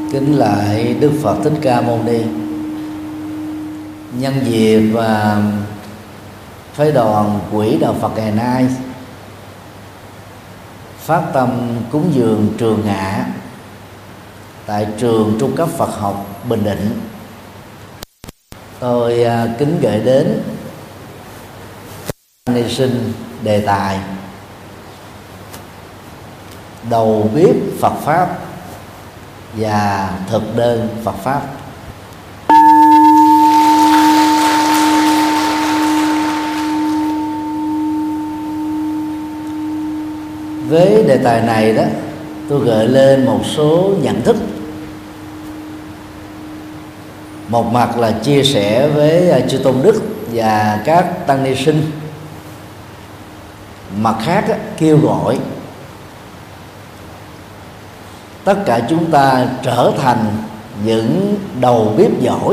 Kính lại Đức Phật Thích Ca Mâu Ni. Nhân dịp phái đoàn Quỹ Đạo Phật ngày nay phát tâm cúng dường trường hạ tại trường Trung cấp Phật học Bình Định, tôi kính gửi đến ni sinh đề tài đầu bếp Phật pháp và thực đơn Phật pháp. Với đề tài này đó, tôi gợi lên một số nhận thức. Một mặt là chia sẻ với chư Tôn Đức và các tăng ni sinh, mặt khác kêu gọi tất cả chúng ta trở thành những đầu bếp giỏi,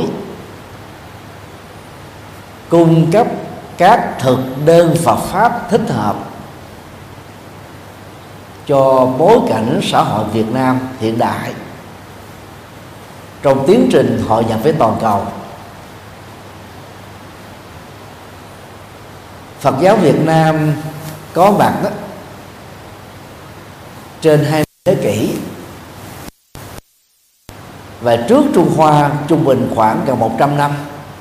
cung cấp các thực đơn Phật pháp thích hợp cho bối cảnh xã hội Việt Nam hiện đại trong tiến trình hội nhập với toàn cầu. Phật giáo Việt Nam có mặt đó trên 20 thế kỷ, và trước Trung Hoa trung bình khoảng gần 100 năm.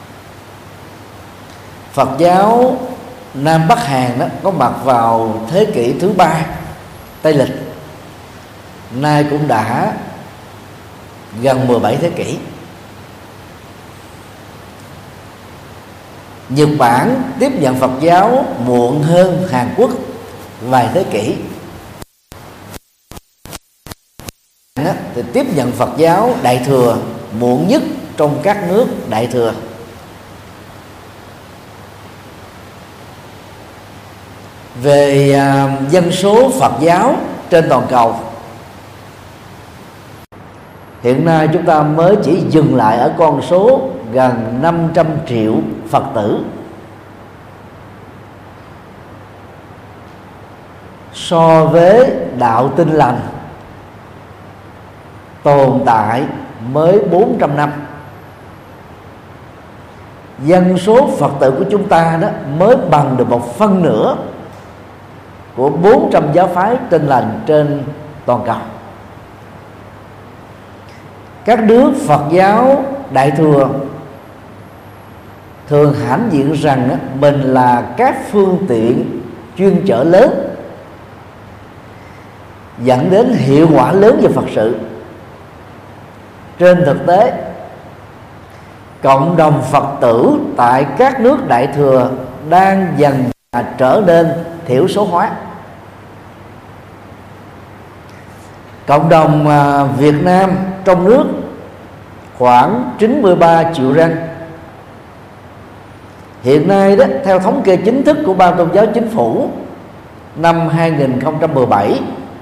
Phật giáo Nam Bắc Hàn đó có mặt vào thế kỷ thứ 3 Tây lịch, nay cũng đã gần 17 thế kỷ. Nhật Bản tiếp nhận Phật giáo muộn hơn Hàn Quốc vài thế kỷ, thì tiếp nhận Phật giáo Đại Thừa muộn nhất trong các nước Đại Thừa. Về dân số Phật giáo trên toàn cầu, hiện nay chúng ta mới chỉ dừng lại ở con số gần 500 triệu Phật tử. So với đạo Tin Lành tồn tại mới 400 năm, dân số Phật tử của chúng ta đó mới bằng được 1/4 của 400 giáo phái Tin Lành trên toàn cầu. Các nước Phật giáo Đại Thừa thường hãnh diện rằng mình là các phương tiện chuyên chở lớn, dẫn đến hiệu quả lớn về Phật sự. Trên thực tế, cộng đồng Phật tử tại các nước Đại Thừa đang dần trở nên thiểu số hóa. Cộng đồng Việt Nam trong nước khoảng 93 triệu dân. Hiện nay đó, theo thống kê chính thức của Ban Tôn giáo Chính phủ năm 2017,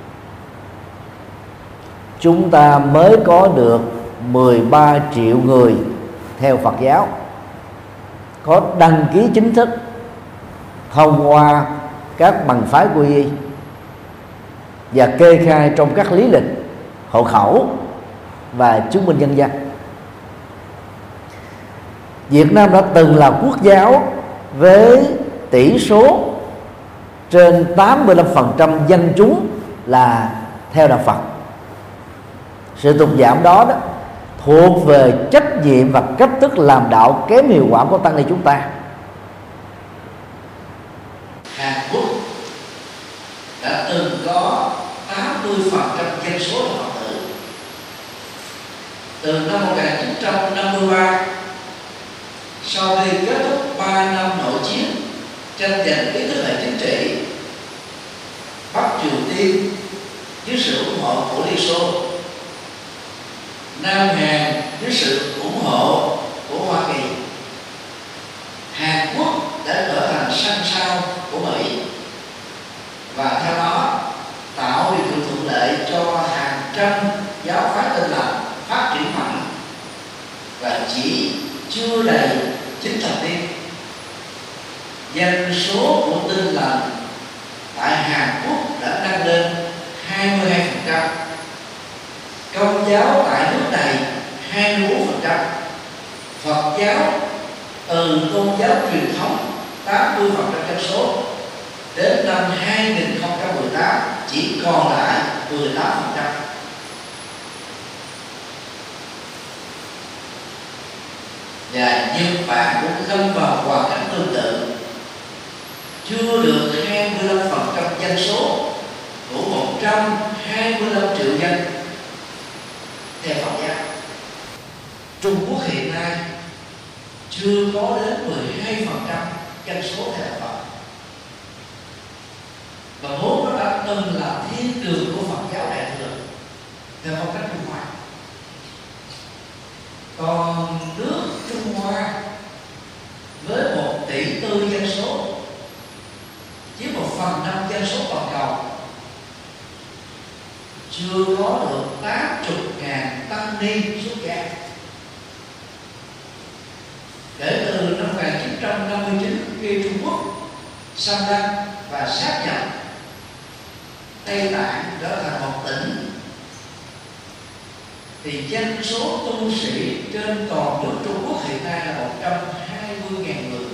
chúng ta mới có được 13 triệu người theo Phật giáo có đăng ký chính thức thông qua các bằng phái quy y và kê khai trong các lý lịch hộ khẩu và chứng minh nhân dân. Việt Nam đã từng là quốc giáo với tỷ số trên 85% dân chúng là theo đạo Phật. Sự tụt giảm đó thuộc về trách nhiệm và cách thức làm đạo kém hiệu quả của tăng ni chúng ta. Hàn Quốc đã từng có 80% dân số là Phật tử. Từ năm 1953, sau khi kết thúc 3 năm nội chiến tranh giành ý thức hệ chính trị, Bắc Triều Tiên dưới sự ủng hộ của Liên Xô, Nam Hàn dưới sự ủng hộ của Hoa Kỳ, Hàn Quốc đã trở thành sân sau của Mỹ, và theo đó tạo điều kiện thuận lợi cho hàng trăm giáo phái Tin Lành phát triển mạnh. Và chỉ chưa đầy 9 thập niên, dân số của Tin Lành tại Hàn Quốc đã tăng lên 22%, Công giáo tại nước này 24%, Phật giáo từ tôn giáo truyền thống 80% dân số, đến năm 2018 chỉ còn lại 18%. Và Nhật Bản cũng lâm vào hoàn cảnh tương tự, chưa được 25% dân số của 125 triệu dân theo Phật giáo. Trung Quốc hiện nay chưa có đến 12% dân số theo Phật, và vốn nó đã từng là thiên đường của Phật giáo Đại thừa theo phong cách Trung Hoa. Còn nước Trung Hoa với 1 tỷ 4 dân số, chiếm 1/5 dân số toàn cầu, chưa có được 80.000 tăng ni xuất gia. Kể từ năm 1959 khi Trung Quốc xâm lăng và sát nhập Tây Tạng trở thành một tỉnh, thì dân số tu sĩ trên toàn nước Trung Quốc hiện nay là 120.000 người.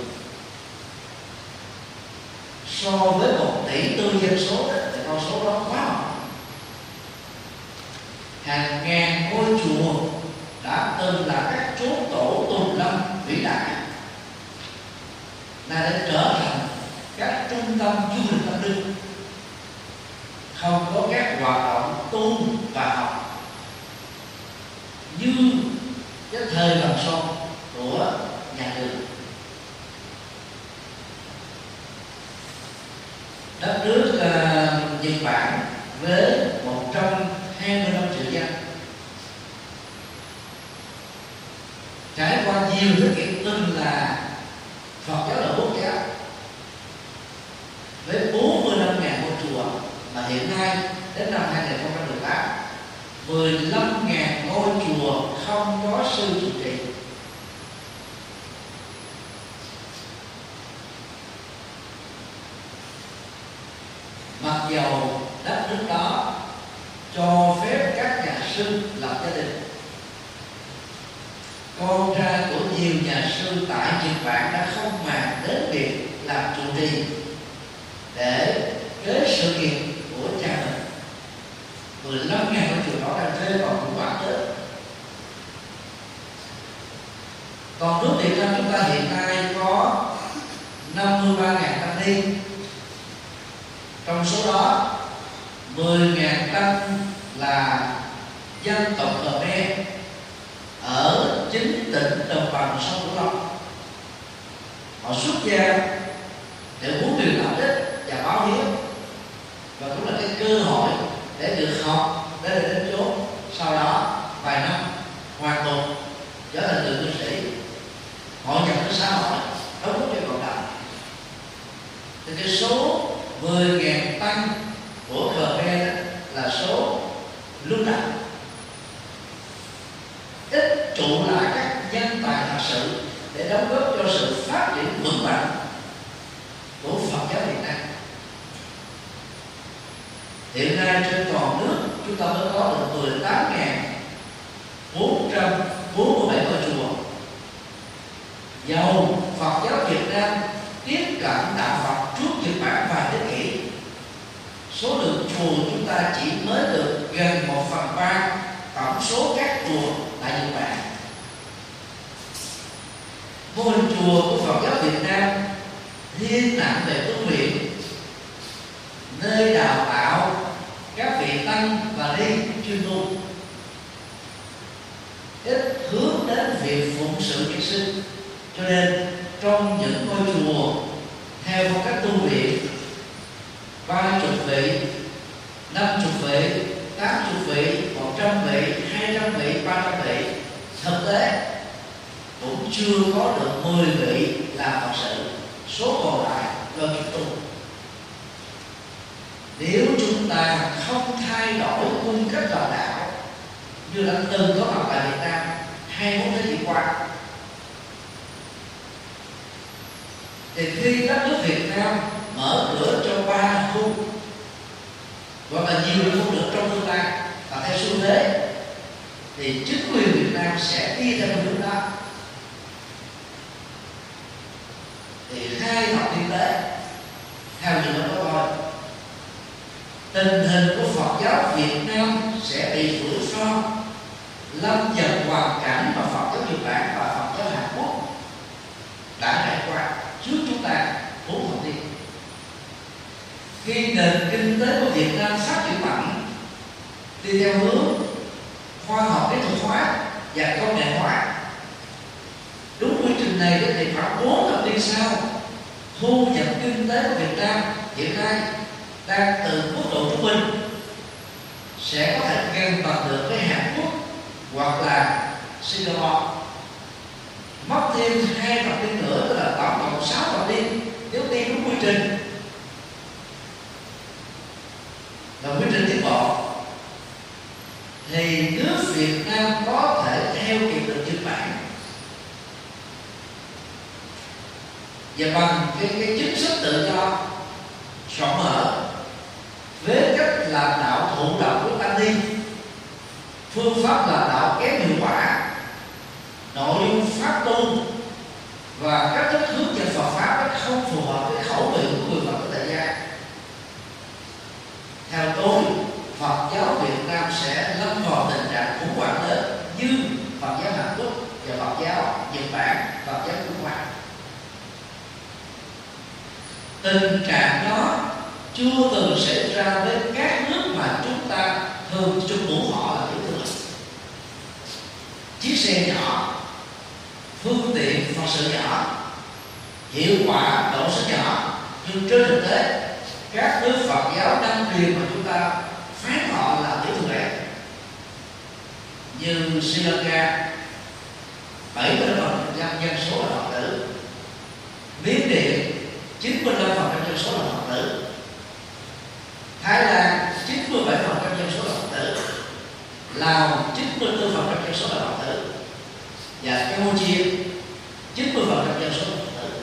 So với 1 tỷ 4 dân số thì con số đó quá mỏng. Hàng ngàn ngôi chùa đã từng là các chốn tổ tùng lâm vĩ đại, nay đã trở thành các trung tâm du lịch tâm linh, không có các hoạt động tu và học như cái thời vàng son của nhà đường. Đất nước Nhật Bản với 125 triệu dân, trải qua nhiều thế kỷ từng là Phật giáo là quốc giáo với 45.000 ngôi chùa, mà hiện nay đến năm 2018 15.000 ngôi chùa không có sư trụ trì. Mặc dầu đất nước đó cho phép các nhà sư lập gia đình, con trai của nhiều nhà sư tại Nhật Bản đã không màng đến việc làm trụ trì để kế sự nghiệp của cha mình. 15.000 ngôi chùa đó đang rơi vào khủng hoảng lớn. Còn nước Việt Nam chúng ta hiện nay có 53.000 tăng ni, trong số đó 10.000 tăng là dân tộc Khmer ở 9 tỉnh đồng bằng sông Cửu Long. Họ xuất gia để muốn truyền đạo đức và báo hiếu, và cũng là cái cơ hội để được học, để được đến chốn, sau đó vài năm hoàn tục trở thành người cư sĩ, hội nhập với xã hội, đóng góp cho cộng đồng. Thì cái số 10.000 tăng của Khmer là số lưu động, ít trụ lại các nhân tài thật sự để đóng góp cho sự phát triển vững mạnh của Phật giáo Việt Nam. Hiện nay trên toàn nước chúng ta mới có được 18.447 ngôi chùa. Dầu Phật giáo Việt Nam tiếp cận đạo Phật trước Nhật Bản vài thế kỷ, số lượng chùa chúng ta chỉ mới được gần 1/3 tổng số các chùa tại Nhật Bản. Mô hình chùa của Phật giáo Việt Nam thiên nặng về tu luyện, nơi đào tạo các vị tăng và ni chuyên tu, ít hướng đến việc phụng sự việc sinh. Cho nên trong những ngôi chùa theo phong cách tu luyện 30 vị, 50 vị, 80 vị, 100 vị, 200 vị, 300 vị, thực tế cũng chưa có được 10 vị làm Phật sự, số còn lại do chúng tu. Nếu chúng ta không thay đổi cung cách làm đạo như đã từng có mặt tại Việt Nam 21 thế kỷ qua, thì khi đất nước Việt Nam mở cửa cho 3 khu hoặc là nhiều khu được trong tương lai, và theo xu thế thì chính quyền Việt Nam sẽ đi theo hướng đó. Thì hai thập niên tới, theo như nó có thôi, tình hình của Phật giáo Việt Nam sẽ bị rủi ro, lâm vào hoàn cảnh mà Phật giáo Nhật Bản và Phật giáo Hàn Quốc đã trải qua trước chúng ta 4 thập niên. Khi nền kinh tế của Việt Nam phát triển mạnh, đi theo hướng khoa học kỹ thuật hóa và công nghệ hóa, đúng quy trình này thì khoảng 4 thập niên sau, thu nhập kinh tế của Việt Nam hiện nay đang từ mức độ trung bình sẽ có thể ngang bằng được với Hàn Quốc hoặc là Singapore. Mất thêm 2 thập niên nữa, tức là tổng cộng 6 thập niên, nếu đi đúng quy trình là quy trình tiến bộ, thì nước Việt Nam có thể theo kịp được Nhật Bản. Và bằng cái chính sách tự do rộng mở với cách làm đạo thụ động của tăng ni, phương pháp làm đạo kém hiệu quả, nội dung pháp tu và cách thức hướng dẫn Phật pháp nó không phù hợp với khẩu vị của người Phật ở tại gia, theo tôi, Phật giáo Việt Nam sẽ lâm vào tình trạng khủng hoảng lớn như Phật giáo Hàn Quốc và Phật giáo Nhật Bản, Phật giáo Trung Hoa. Tình trạng đó chưa từng xảy ra với các nước mà chúng ta thường chung mũ họ là tiểu thừa. Chiếc xe nhỏ, phương tiện Phật sự nhỏ, hiệu quả độ số nhỏ, nhưng trên thực tế các nước Phật giáo đăng truyền mà chúng ta phán họ là tiểu thừa như Sri Lanka 75% dân số là Phật tử, Miến Điện 95% dân số là Phật tử, Thái Lan 97% dân số là Phật tử, Lào 94% dân số là Phật tử, và Campuchia 90% dân số là Phật tử.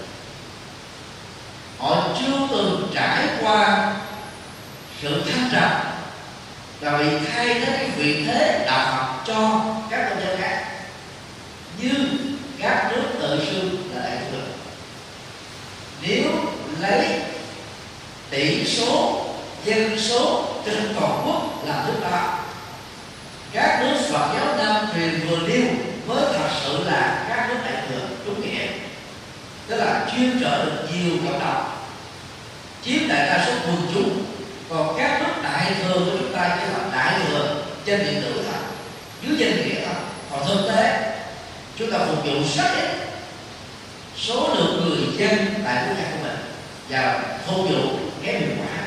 Họ chưa từng trải qua sự thăng trầm và bị thay thế cái vị thế đạo Phật cho các tôn giáo khác như các nước tự xưng là đại thừa. Nếu lấy tỷ số dân số trên toàn quốc làm thước đo, các nước Phật giáo Nam truyền vừa nêu mới thật sự là các nước đại thừa đúng nghĩa, tức là chuyên trợ được nhiều cộng đồng, chiếm đại đa số quần chúng. Còn các nước đại thừa của chúng ta chỉ là đại thừa trên điện tử thôi, dưới danh nghĩa thôi. Còn thực tế chúng ta phục vụ rất ít số lượng người dân tại quốc gia của mình và phục vụ kém hiệu quả.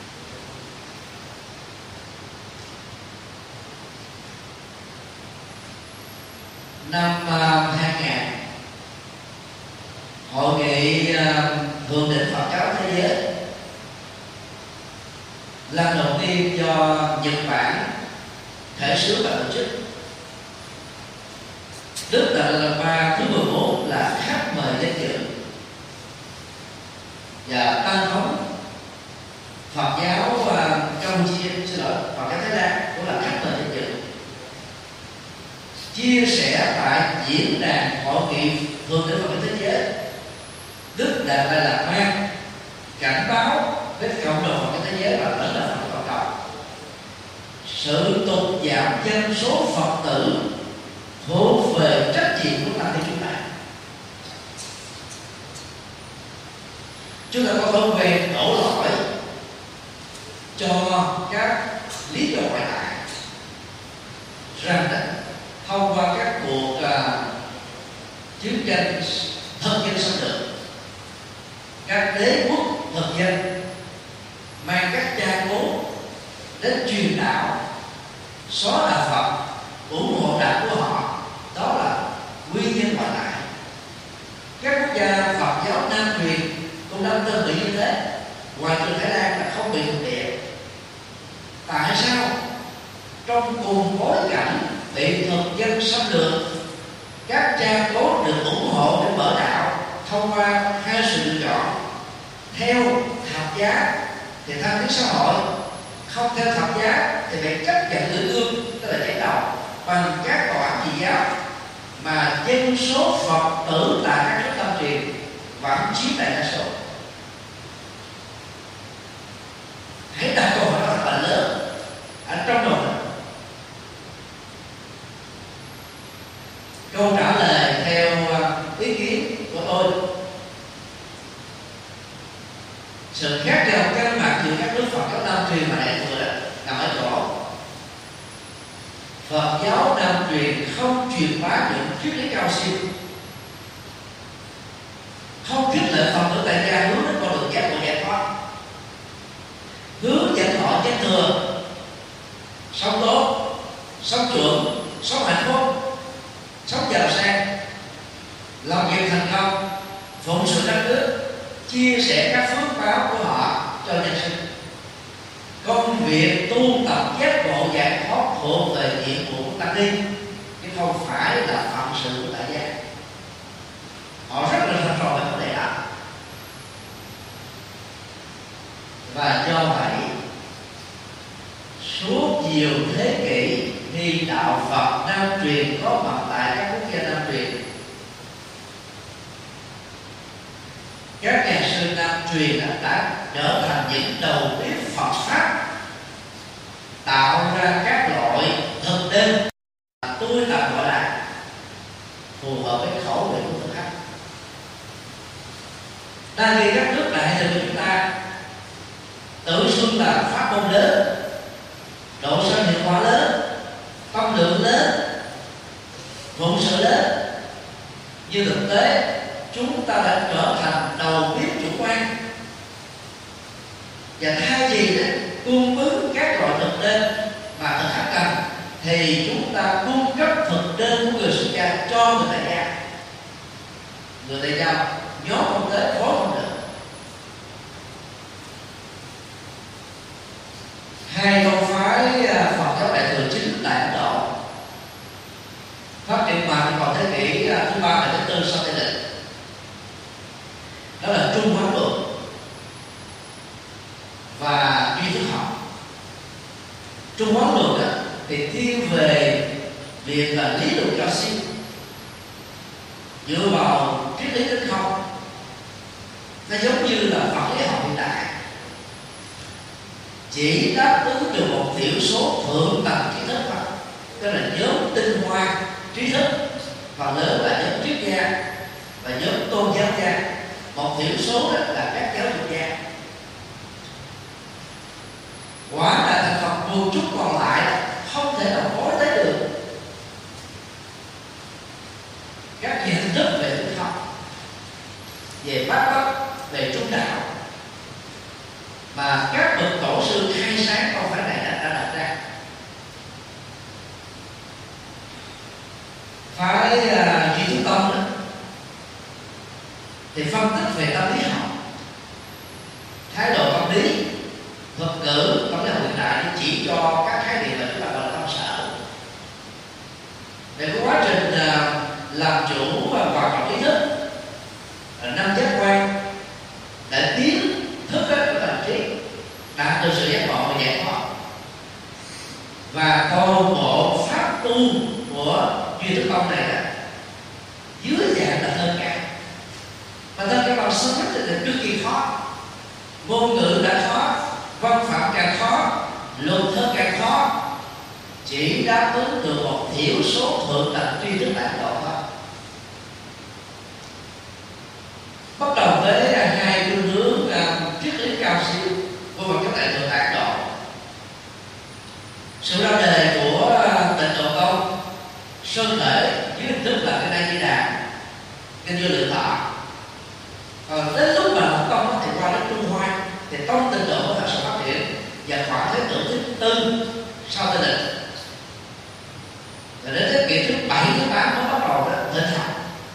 Năm 2000, hội nghị thượng đỉnh Phật giáo thế giới lần đầu tiên do Nhật Bản khởi xướng và tổ chức. Đức Đạt Lai Lama thứ 14 là khách mời danh dự, và tăng thống Phật giáo Campuchia, Phật giáo Thái Lan cũng là khách mời danh dự. Chia sẻ tại diễn đàn hội nghị thượng đỉnh Phật giáo thế giới, Đức Đạt Lai Lama cảnh báo với cộng đồng Phật giáo thế giới và lãnh đạo Phật giáo toàn cầu sự tụt giảm dân số Phật tử thuộc về trách nhiệm của tăng ni chúng ta. Chúng ta có thói quen đổ lỗi cho các lý do ngoại tại rằng thông qua các cuộc chiến tranh thân dân xâm lược, các đế quốc thực dân mang các cha cố đến truyền đạo, xóa đạo Phật, ủng hộ đạo của họ, đó là nguyên nhân ngoại tại. Các quốc gia Phật giáo Nam truyền cũng đang tương tự như thế, ngoài trừ Thái Lan là không bị thực địa. Tại sao trong cùng bối cảnh bị thực dân xâm lược, các cha cố được ủng hộ để mở đạo thông qua hai sự lựa chọn: theo thập giá thì thăng tiến xã hội, không theo thập giá thì phải chấp nhận lưỡi ương, tức là cháy đầu bằng các dân số Phật tử tại các trung tâm truyền vẫn chiếm đại đa số. Hãy đặt câu hỏi rất là lớn ở trong đầu mình. Câu trả lời theo ý kiến của tôi, sự khác nhau căn bản giữa các nước Phật giáo Nam truyền và Đại thừa nằm ở chỗ Phật giáo Nam truyền không truyền bá những triết lý cao siêu, không khích lệ Phật tử tại gia hướng đến con đường giác ngộ giải thoát, hướng dẫn họ chánh thừa, sống tốt, sống chuẩn, sống hạnh phúc, sống giàu sang, làm việc thành công, phụng sự đất nước, chia sẻ các phước báo của họ cho nhân sinh. Công việc tu tập giác ngộ giải thoát thuộc về nhiệm vụ của tăng ni, chứ không phải là phận sự của tại gia. Họ rất là rạch ròi về vấn đề đó. Và do vậy suốt nhiều thế kỷ khi đạo Phật Nam truyền có mặt tại các quốc gia Nam truyền, các nhà sư Nam truyền đã trở thành những đầu bếp Phật pháp, tạo ra các loại thực đơn tôi tạm gọi là phù hợp với khẩu vị của thực khách. Đang khi các nước đại thừa của chúng ta tự xưng là pháp môn lớn, độ sanh hiệu quả lớn, công lượng lớn, phụng sự lớn, nhưng thực tế chúng ta đã trở thành đầu bếp chủ quan, và thay vì cung ứng các loại thực đơn mà thực khách cần thì chúng ta cung cấp thực đơn của người xuất gia cho người tại gia. Người tại gia nhóm không tới, phối không được. Hai tôn phái Phật giáo Đại thừa chính tại Ấn Độ phát triển mạnh vào thế kỷ thứ 3 và thứ 4 sau Tây Lịch. Đó là Trung Quán Luận và duy thức học. Trung Quán Luận thì thiên về việc là lý luận cao siêu, dựa vào triết lý tính không. Nó giống như là vật lý học hiện đại, chỉ đáp ứng được một thiểu số thượng tầng trí thức thôi. Tức là nhóm tinh hoa trí thức, phần lớn là nhóm triết gia và nhóm tôn giáo gia, một thiểu số đó là các giáo dục gia. Quả là thành Phật một chút còn lại không thể nào phối tới được các hình thức về tinh học, về bát bát, về trung đạo mà các bậc tổ sư khai sáng không phải này đã đặt ra. Phải duy thức tông đó thì phân tích về tâm lý học, thái độ tâm lý, thuật ngữ, tâm lý học hiện đại chỉ cho các khái niệm mà chúng ta gọi là tâm sở. Về cái quá trình làm chủ và hoạt động ý thức, năm giác quan để tiến thức của thần trí đạt được sự giác ngộ và giải thoát, và toàn bộ pháp tu của duy thức tông này đó, dưới dạng là thơ ca. Và thơ ca bằng sân thì cực kỳ khó, ngôn ngữ đã khó, văn phạm càng khó, luật thơ càng khó, chỉ đáp ứng được một thiểu số thượng tầng tri thức đại độ thôi. Bắt đầu với hai phương hướng triết lý cao siêu của Phật giáo Đại thừa tại Ấn Độ. Sự ra đời của Tịnh Độ Tông sơn thể dưới hình thức là cái Đại Di Đà, cái Như Lượng Thọ. Còn đến lúc mà Phật Tông thì qua đến Trung Hoa thì tông Tịnh Độ có sự phát triển, và khoảng thế kỷ thứ 4 sau Tây Lịch, rồi đến thế kỷ thứ 7 thứ 8 mới bắt đầu thịnh hành.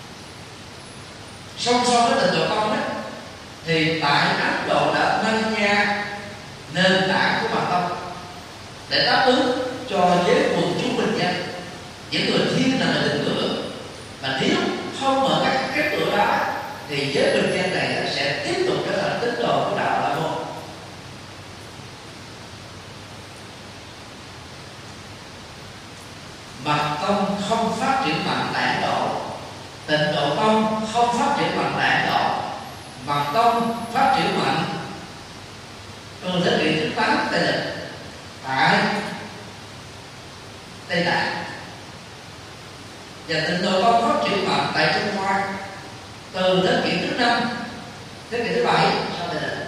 Song song với Tịnh Độ Tông đó thì tại Ấn Độ đã nâng nha nền tảng của Mật Tông để đáp ứng cho giới quần chúng bình dân, những người thiên là tín ngưỡng. Mà nếu không mở các cánh cửa đó thì giới bình dân này sẽ tiếp tục trở thành tín đồ của đạo La Môn. Mật Tông không phát triển mạnh tại Ấn Độ Tịnh Độ Tông không phát triển mạnh tại Ấn Độ, mà Tông phát triển mạnh từ thế kỷ thứ 8 Tây Lịch tại Tây Tạng, và Tịnh Độ Tông phát triển mạnh tại Trung Hoa từ thế kỷ thứ 5, thế kỷ thứ 7 sau Tây Lịch.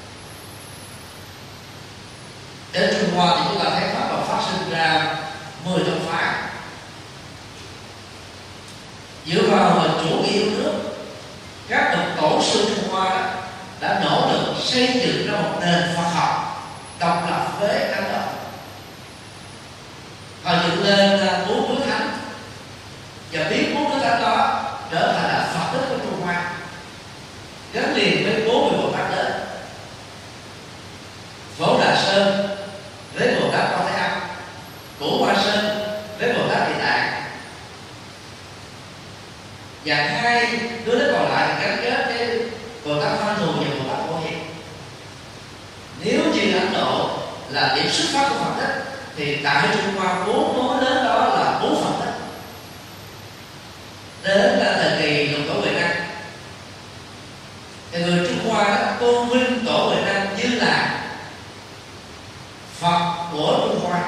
Đến Trung Hoa thì chúng ta thấy Pháp phát sinh ra 10 tông phái dựa vào chủ nghĩa yêu nước. Các bậc tổ sư Trung Hoa đã nỗ lực xây dựng ra một nền Phật học độc lập với Ấn Độ. Họ dựng lên 4 nước thánh và biến 4 nước thánh đó trở thành là Phật tích của Trung Hoa, gắn liền với 40 Bồ Tát lớn: Phổ Đà Sơn với Bồ Tát Quan Thế Âm, Củ Hoa Sơn với Bồ Tát Địa Tạng, và hai đứa lớn còn lại gắn kết với Bồ Tát Phan Thù và Bồ Tát Phổ Hiền. Nếu như Ấn Độ là điểm xuất phát của Phật tích, thì tại Trung Hoa 4 mối lớn đó là 4 Phật tích. Đến thời kỳ Lục Tổ Huệ Năng, thì người Trung Hoa đó tôn vinh Tổ Huệ Năng như là Phật của Trung Hoa.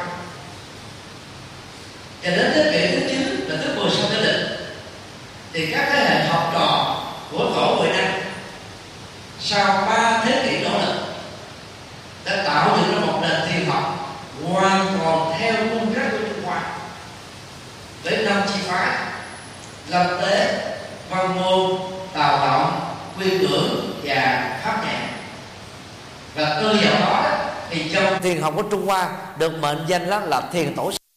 Và đến thế kỷ thứ 9 là thứ 10 sau Tây Lịch, thì các thế hệ học trò của Tổ Huệ Năng sau 3 thế kỷ nỗ lực đã tạo dựng ra một nền thiền học hoàn toàn theo cung cách của Trung Hoa, với 5 chi phái: Lâm Tế, Văn Môn, Tào Động, Quy Ngưỡng và Pháp Nhãn. Và từ vào đó thì trong thiền học của Trung Hoa được mệnh danh đó là thiền tổ sư,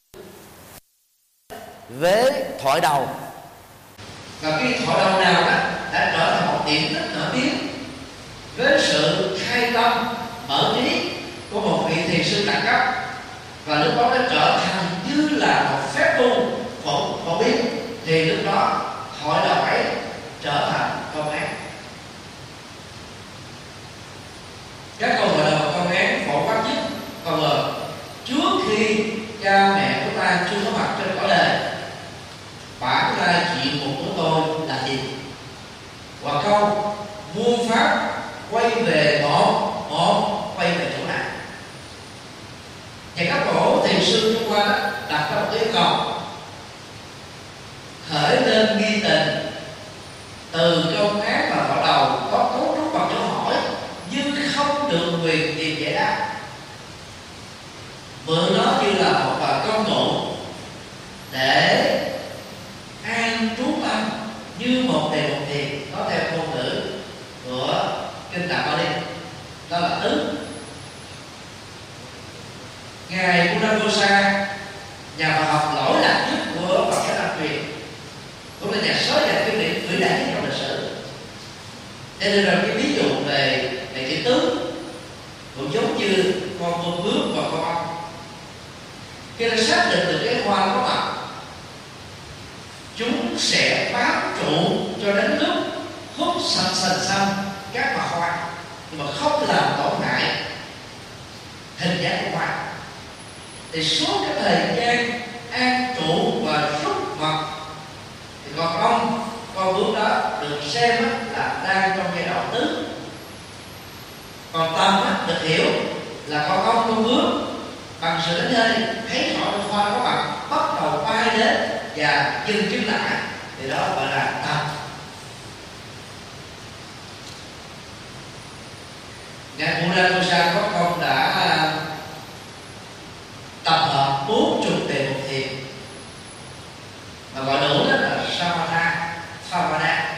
với thoại đầu. Và cái thoại đầu nào đó đã trở thành một điểm rất nổi tiếng với sự khai tâm mở trí của một vị thiền sư đẳng cấp, và lúc đó nó trở thành như là một phép tu phổ biến. Thì lúc đó thoại đầu ấy trở thành công án. Các câu thoại đầu công án phổ quát nhất còn là trước khi cha mẹ của ta chưa có mặt trên cõi đời, bản ra chuyện một của tôi là gì? Và câu muôn pháp quay về một quay về chỗ nào? Và các cổ thiền sư Trung Hoa đặt ra một yêu cầu: khởi lên nghi tình từ câu án và thoại đầu có cấu trúc bằng dấu hỏi, nhưng không được quyền tìm giải đáp. Mượn nó như là một công cụ để an trú tâm như một đề mục thiền. Nó theo ngôn ngữ của kinh Tạng Bali, đó là tứ. Ngài Buddha, nhà Phật học lỗi lạc nhất của Phật giáo Nam truyền, cũng là nhà sớ dạy kinh điển vĩ đại nhất trong lịch sử, để đưa ra cái ví dụ về chữ tứ cũng giống như con bướm bướm và con ong. Khi nó xác định được cái hoa có mặt, chúng sẽ bám trụ cho đến lúc hút sành các mặt hoa, nhưng mà không làm tổn hại hình dáng của hoa. Thì suốt cái thời gian an trụ và rút mật, thì con bướm đó được xem là đang trong giai đoạn tứ. Còn tâm được hiểu là con bướm bằng sự đánh hơi thấy rõ được hoa có mặt, bắt đầu bay đến và dừng chân lại, thì đó gọi là tâm. Ngài Buddha có công đã tập hợp 40 đề mục thiền mà gọi đủ đó là Samatha,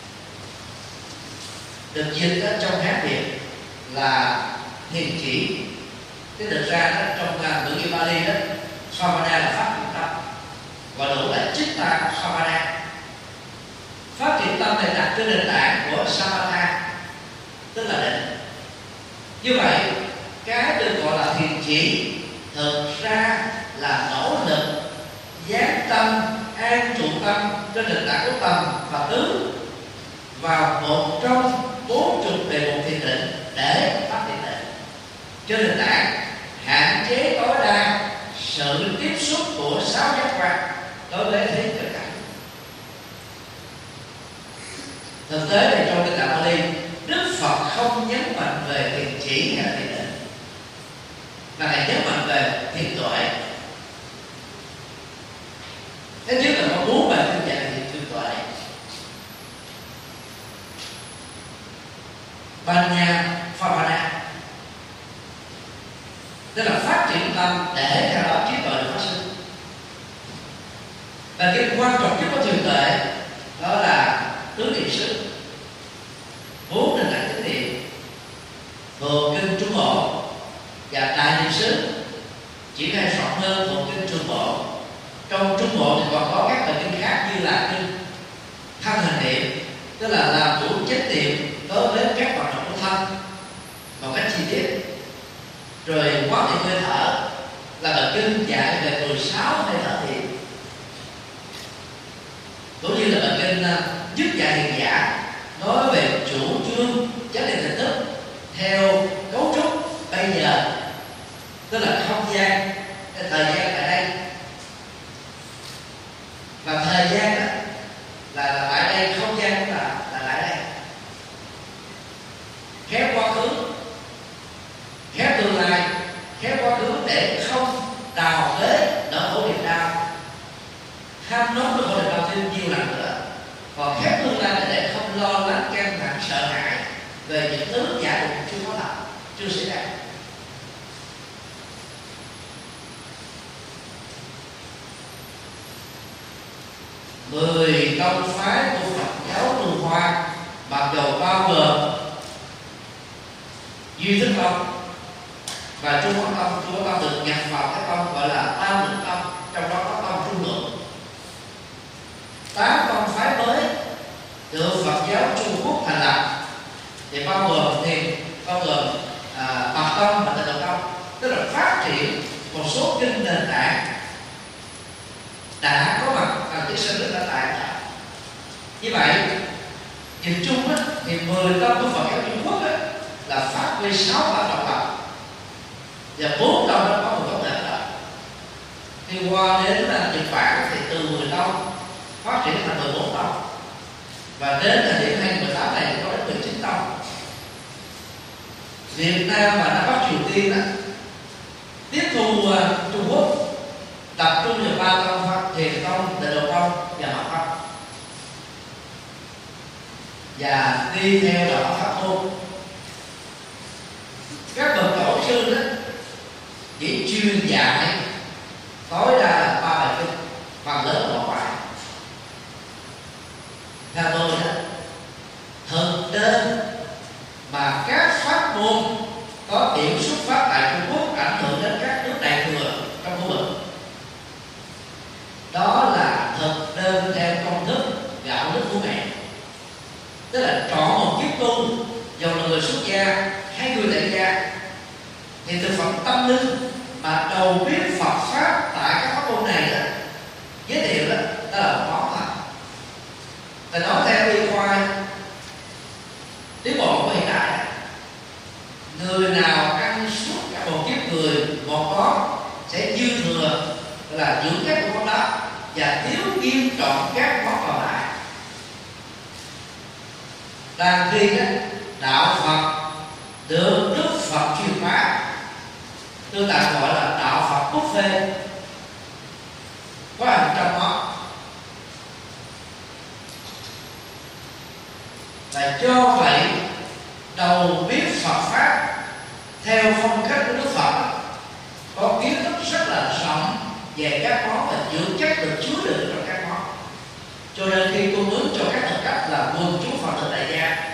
được dịch trong Hán Việt là thiền chỉ. Cái thực ra đó, trong ngữ ngữ Bali đó, Samatha là phát triển tâm, gọi đủ là Chitta Samatha. Phát triển tâm này đặt trên nền tảng của Samatha, tức là định. Như vậy cái được gọi là thiền chỉ thực ra là nỗ lực dán tâm, an trụ tâm trên nền tảng của tầm và tứ vào một trong 40 đề mục thiền định để phát triển định. Trên nền tảng hạn chế tối đa sự tiếp xúc của 6 giác quan đối với thế giới cảnh. Thực tế thì trong kinh Tạng Bali, Đức Phật không nhấn mạnh về thiền chỉ hay là thiền định, mà Ngài nhấn mạnh về thiền tuệ. Thứ nhất là có 4 bài kinh dạy về thiền tuệ. Banya Phavana, tức là phát triển tâm để theo đó trí tuệ được phát sinh. Và cái quan trọng nhất của thiền tuệ đó là tứ niệm xứ, 4 nền tảng chánh niệm, thuộc kinh Trung Bộ và đại niệm xứ chỉ khai rộng hơn thuộc kinh Trung Bộ. Trong Trung Bộ thì còn có các bài kinh khác như là kinh thân hành niệm, tức là làm chủ chánh niệm đối với các hoạt động của thân một cách chi tiết. Rồi quán niệm hơi thở là bài kinh dạy về 16 hơi thở thiền, cũng như là bài kinh Nhất Dạy Thiền Giả nói về chủ trương chánh niệm tỉnh thức theo cấu trúc bây giờ, tức là không gian, thời gian tại đây. Và thời gian đó là tại đây, không gian cũng là tại đây. Khép quá khứ, khép tương lai, khép quá khứ để không đào bới nỗi khổ niềm đau, ham nốt nỗi khổ niềm đau thêm nhiều lần nữa. Còn khép tương lai là để không lo lắng, căng thẳng, sợ hãi về những thứ giả định chưa có thật, chưa xảy ra. Mười tông phái của Phật giáo Trung Hoa mặc dù bao gồm Duy Thức Tông và Trung Quốc Tông. Trung Quốc Tông được nhập vào cái tông gọi là Tam Định Tông, trong đó có tông Trung Lượng. 8 tông phái mới được Phật giáo Trung Quốc thành lập thì bao gồm Bạch Tông và Tịnh Độ Tông, tức là phát triển một số kinh nền tảng đã có mặt ở cái sinh rất là tại. Như vậy nhìn chung á, thì 10 tông của Phật giáo Trung Quốc á, là phát huy 6 bản độc lập, và 4 tông đó có một vấn đề đó. Khi qua đến Nhật Bản thì từ 10 tông phát triển thành 14 tông, và đến thời điểm 2018 này có đến 19 tông. Việt Nam và Nam Bắc Triều Tiên đó, tiếp thu Trung Quốc, tập trung vào 3 tông: Pháp, Thiền Tông, Tịnh Độ Tông và Mật Tông, và đi theo đạo Pháp môn. Các bậc tổ sư đó chỉ chuyên dạy tối đa là 3 bài kinh, phần lớn bỏ ngoài. Theo tôi đó, thực đơn mà các pháp môn có điểm xuất phát tại Trung Quốc ảnh hưởng đến các nước đại thừa trong khu vực, đó là thực đơn theo công thức gạo nước của mẹ. Tức là chọn một kiếp tu, dù là người xuất gia hay người tại gia, thì từ Phật tâm linh mà đầu biết Phật pháp tại các pháp môn này đó, giới thiệu đó là một món thật. Và nói theo y khoa tiến bộ của hiện đại, người nào ăn suốt cả một kiếp người một món sẽ dư thừa là dưỡng các món đó và thiếu nghiêm trọng các món còn lại. Đang khi đó đạo Phật được Đức Phật truyền bá, tôi tạm gọi là đạo Phật buffet, có hàng trăm món. Và do vậy đầu biết Phật pháp theo phong cách của Đức Phật có kiến thức rất là rộng về các món và dưỡng chất được chứa đựng trong các món. Cho nên khi cung ứng cho các thực khách là quần chúng Phật tử tại gia,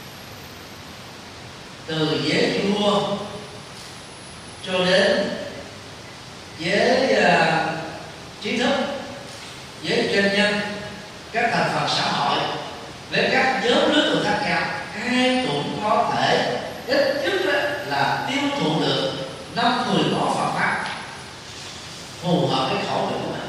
từ giới vua cho đến giới trí thức, giới doanh nhân, các thành phần xã hội với các nhóm lứa tuổi khác nhau, ai cũng có thể ít nhất là tiêu thụ được 5-10 món Phật pháp phù hợp với khẩu vị của mình.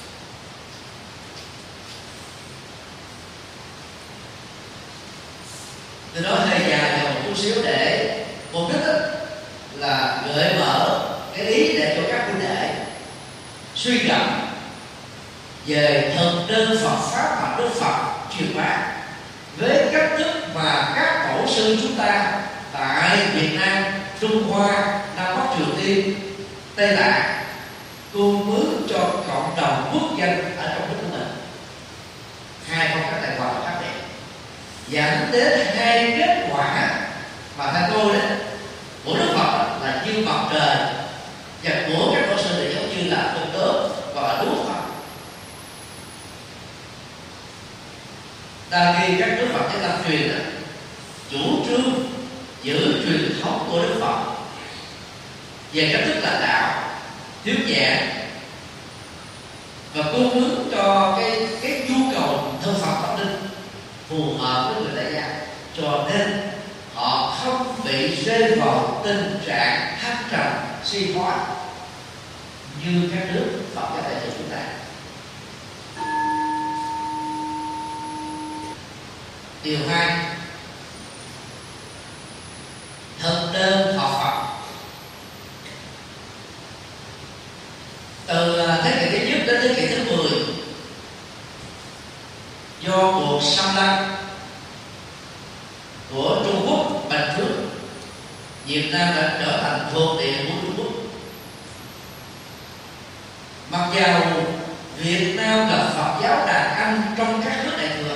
Từ đó hơi dài và một chút xíu để mục đích là gợi mở cái ý để cho các huynh đệ suy gẫm về thực đơn Phật pháp mà Đức Phật truyền bá, với cách thức mà các tổ sư chúng ta tại Việt Nam, Trung Hoa, Nam Bắc Triều Tiên, Tây Tạng cung mướn cho cộng đồng quốc dân ở trong nước của mình. Hai phong cách này hoàn toàn khác biệt, dẫn đến hai kết quả mà theo tôi đấy, của Đức Phật là như mặt trời, và của các tổ sư thì giống như là con đốm và đuốc thôi. Đa khi các Đức Phật Thế Tâm truyền chủ trương giữ truyền thống của Đức Phật về cách thức lãnh đạo, thuyết giảng và cung ứng cho cái nhu cầu thân phận tâm linh phù hợp với người đại gia, cho nên họ không bị rơi vào tình trạng thăng trầm suy thoái như các nước Phật giáo đại thừa chúng ta. Điều 2, thực đơn học Phật. Từ thế kỷ thứ nhất đến thế kỷ thứ 10, do cuộc xâm lăng của Trung Quốc bành trướng, Việt Nam đã trở thành thuộc địa của Trung Quốc. Mặc dầu Việt Nam là Phật giáo đàn anh trong các nước đại thừa,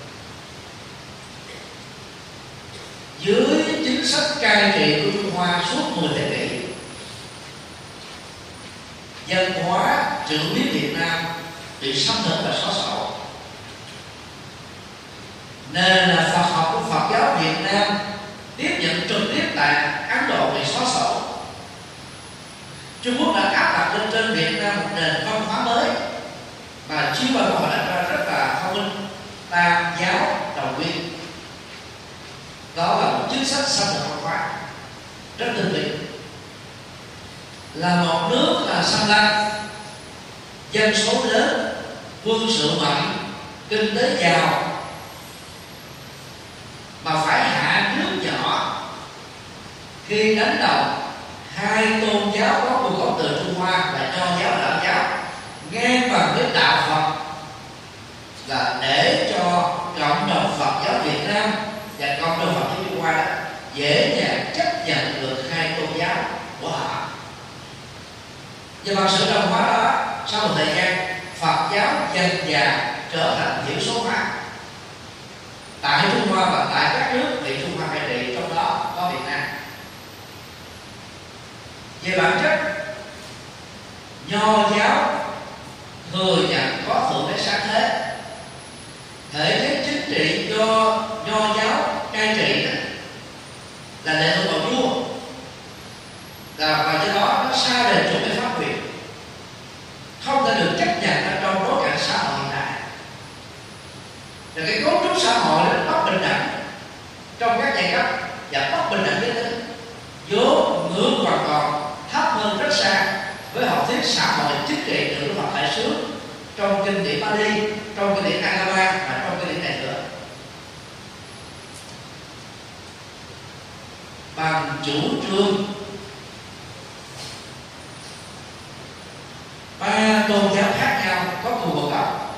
dưới chính sách cai trị của Trung Hoa suốt 10 thế kỷ, văn hóa chữ viết Việt Nam bị xâm lược và xóa sổ, nên là Phật học của Phật giáo Việt Nam tiếp nhận trực tiếp tại Ấn Độ bị xóa sổ. Trung Quốc đã áp đặt lên trên Việt Nam một nền văn hóa mới mà chưa bao giờ họ đặt ra rất là thông minh, tam giáo đồng nguyên. Đó là một chính sách xâm lược văn hóa rất tinh vi. Là một nước là xâm lăng, dân số lớn, quân sự mạnh, kinh tế giàu, mà phải hạ nước nhỏ khi đánh đồng hai tôn giáo có nguồn gốc từ Trung Hoa là Nho giáo và Đạo giáo ngang bằng với đạo Phật, là để cho cộng đồng Phật giáo Việt Nam và cộng đồng Phật giáo Trung Hoa dễ dàng chấp nhận được hai tôn giáo của họ. Và bằng sự đồng hóa đó, sau một thời gian, Phật giáo dần dà trở thành thiểu số hóa tại Trung Hoa và tại các nước bị Trung Hoa cai trị, trong đó có Việt Nam. Về bản chất, Nho giáo thừa nhận có thượng đế sáng thế, thể chế chính trị do Nho giáo cai trị là lệ thuộc vào vua, và do đó nó xa rời chủ nghĩa pháp quyền, không thể được chấp nhận ở trong bối cảnh xã hội hiện đại. Và cái cấu trúc xã hội nó bất bình đẳng trong các giai cấp và bất bình đẳng giới tính, vốn ngưỡng hoàn toàn thấp hơn rất xa với học thuyết xã hội chính trị được Đức Phật đại sướng trong kinh điển Bali, trong kinh điển Agama và trong kinh điển Đại thừa. Bằng chủ trương ba tôn giáo khác nhau có cùng nguồn gốc,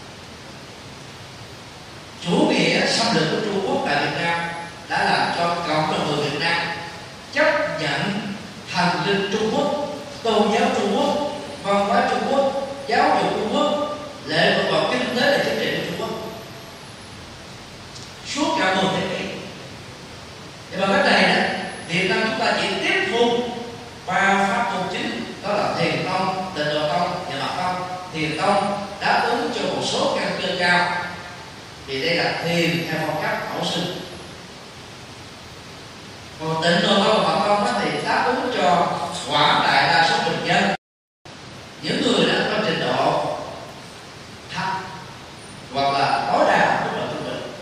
chủ nghĩa xâm lược của Trung Quốc tại Việt Nam đã làm cho cộng đồng người Việt Nam chấp nhận thần linh Trung Quốc, tôn giáo Trung Quốc, văn hóa Trung Quốc, giáo dục Trung Quốc, lệ thuộc vào kinh tế và chính trị của Trung Quốc suốt cả 10 thế kỷ. Và bằng cách này Việt Nam chúng ta chỉ tiếp thu ba pháp môn chính, đó là Thiền tông, Tịnh độ tông và Mật tông. Thiền tông đáp ứng cho một số căn cơ cao, vì đây là thiền theo phong cách tổ sư. Còn Tịnh độ tông và Mật tông thì đáp ứng cho quảng đại đa số bình dân, những người đã có trình độ thấp hoặc là tối đa mức độ trung bình.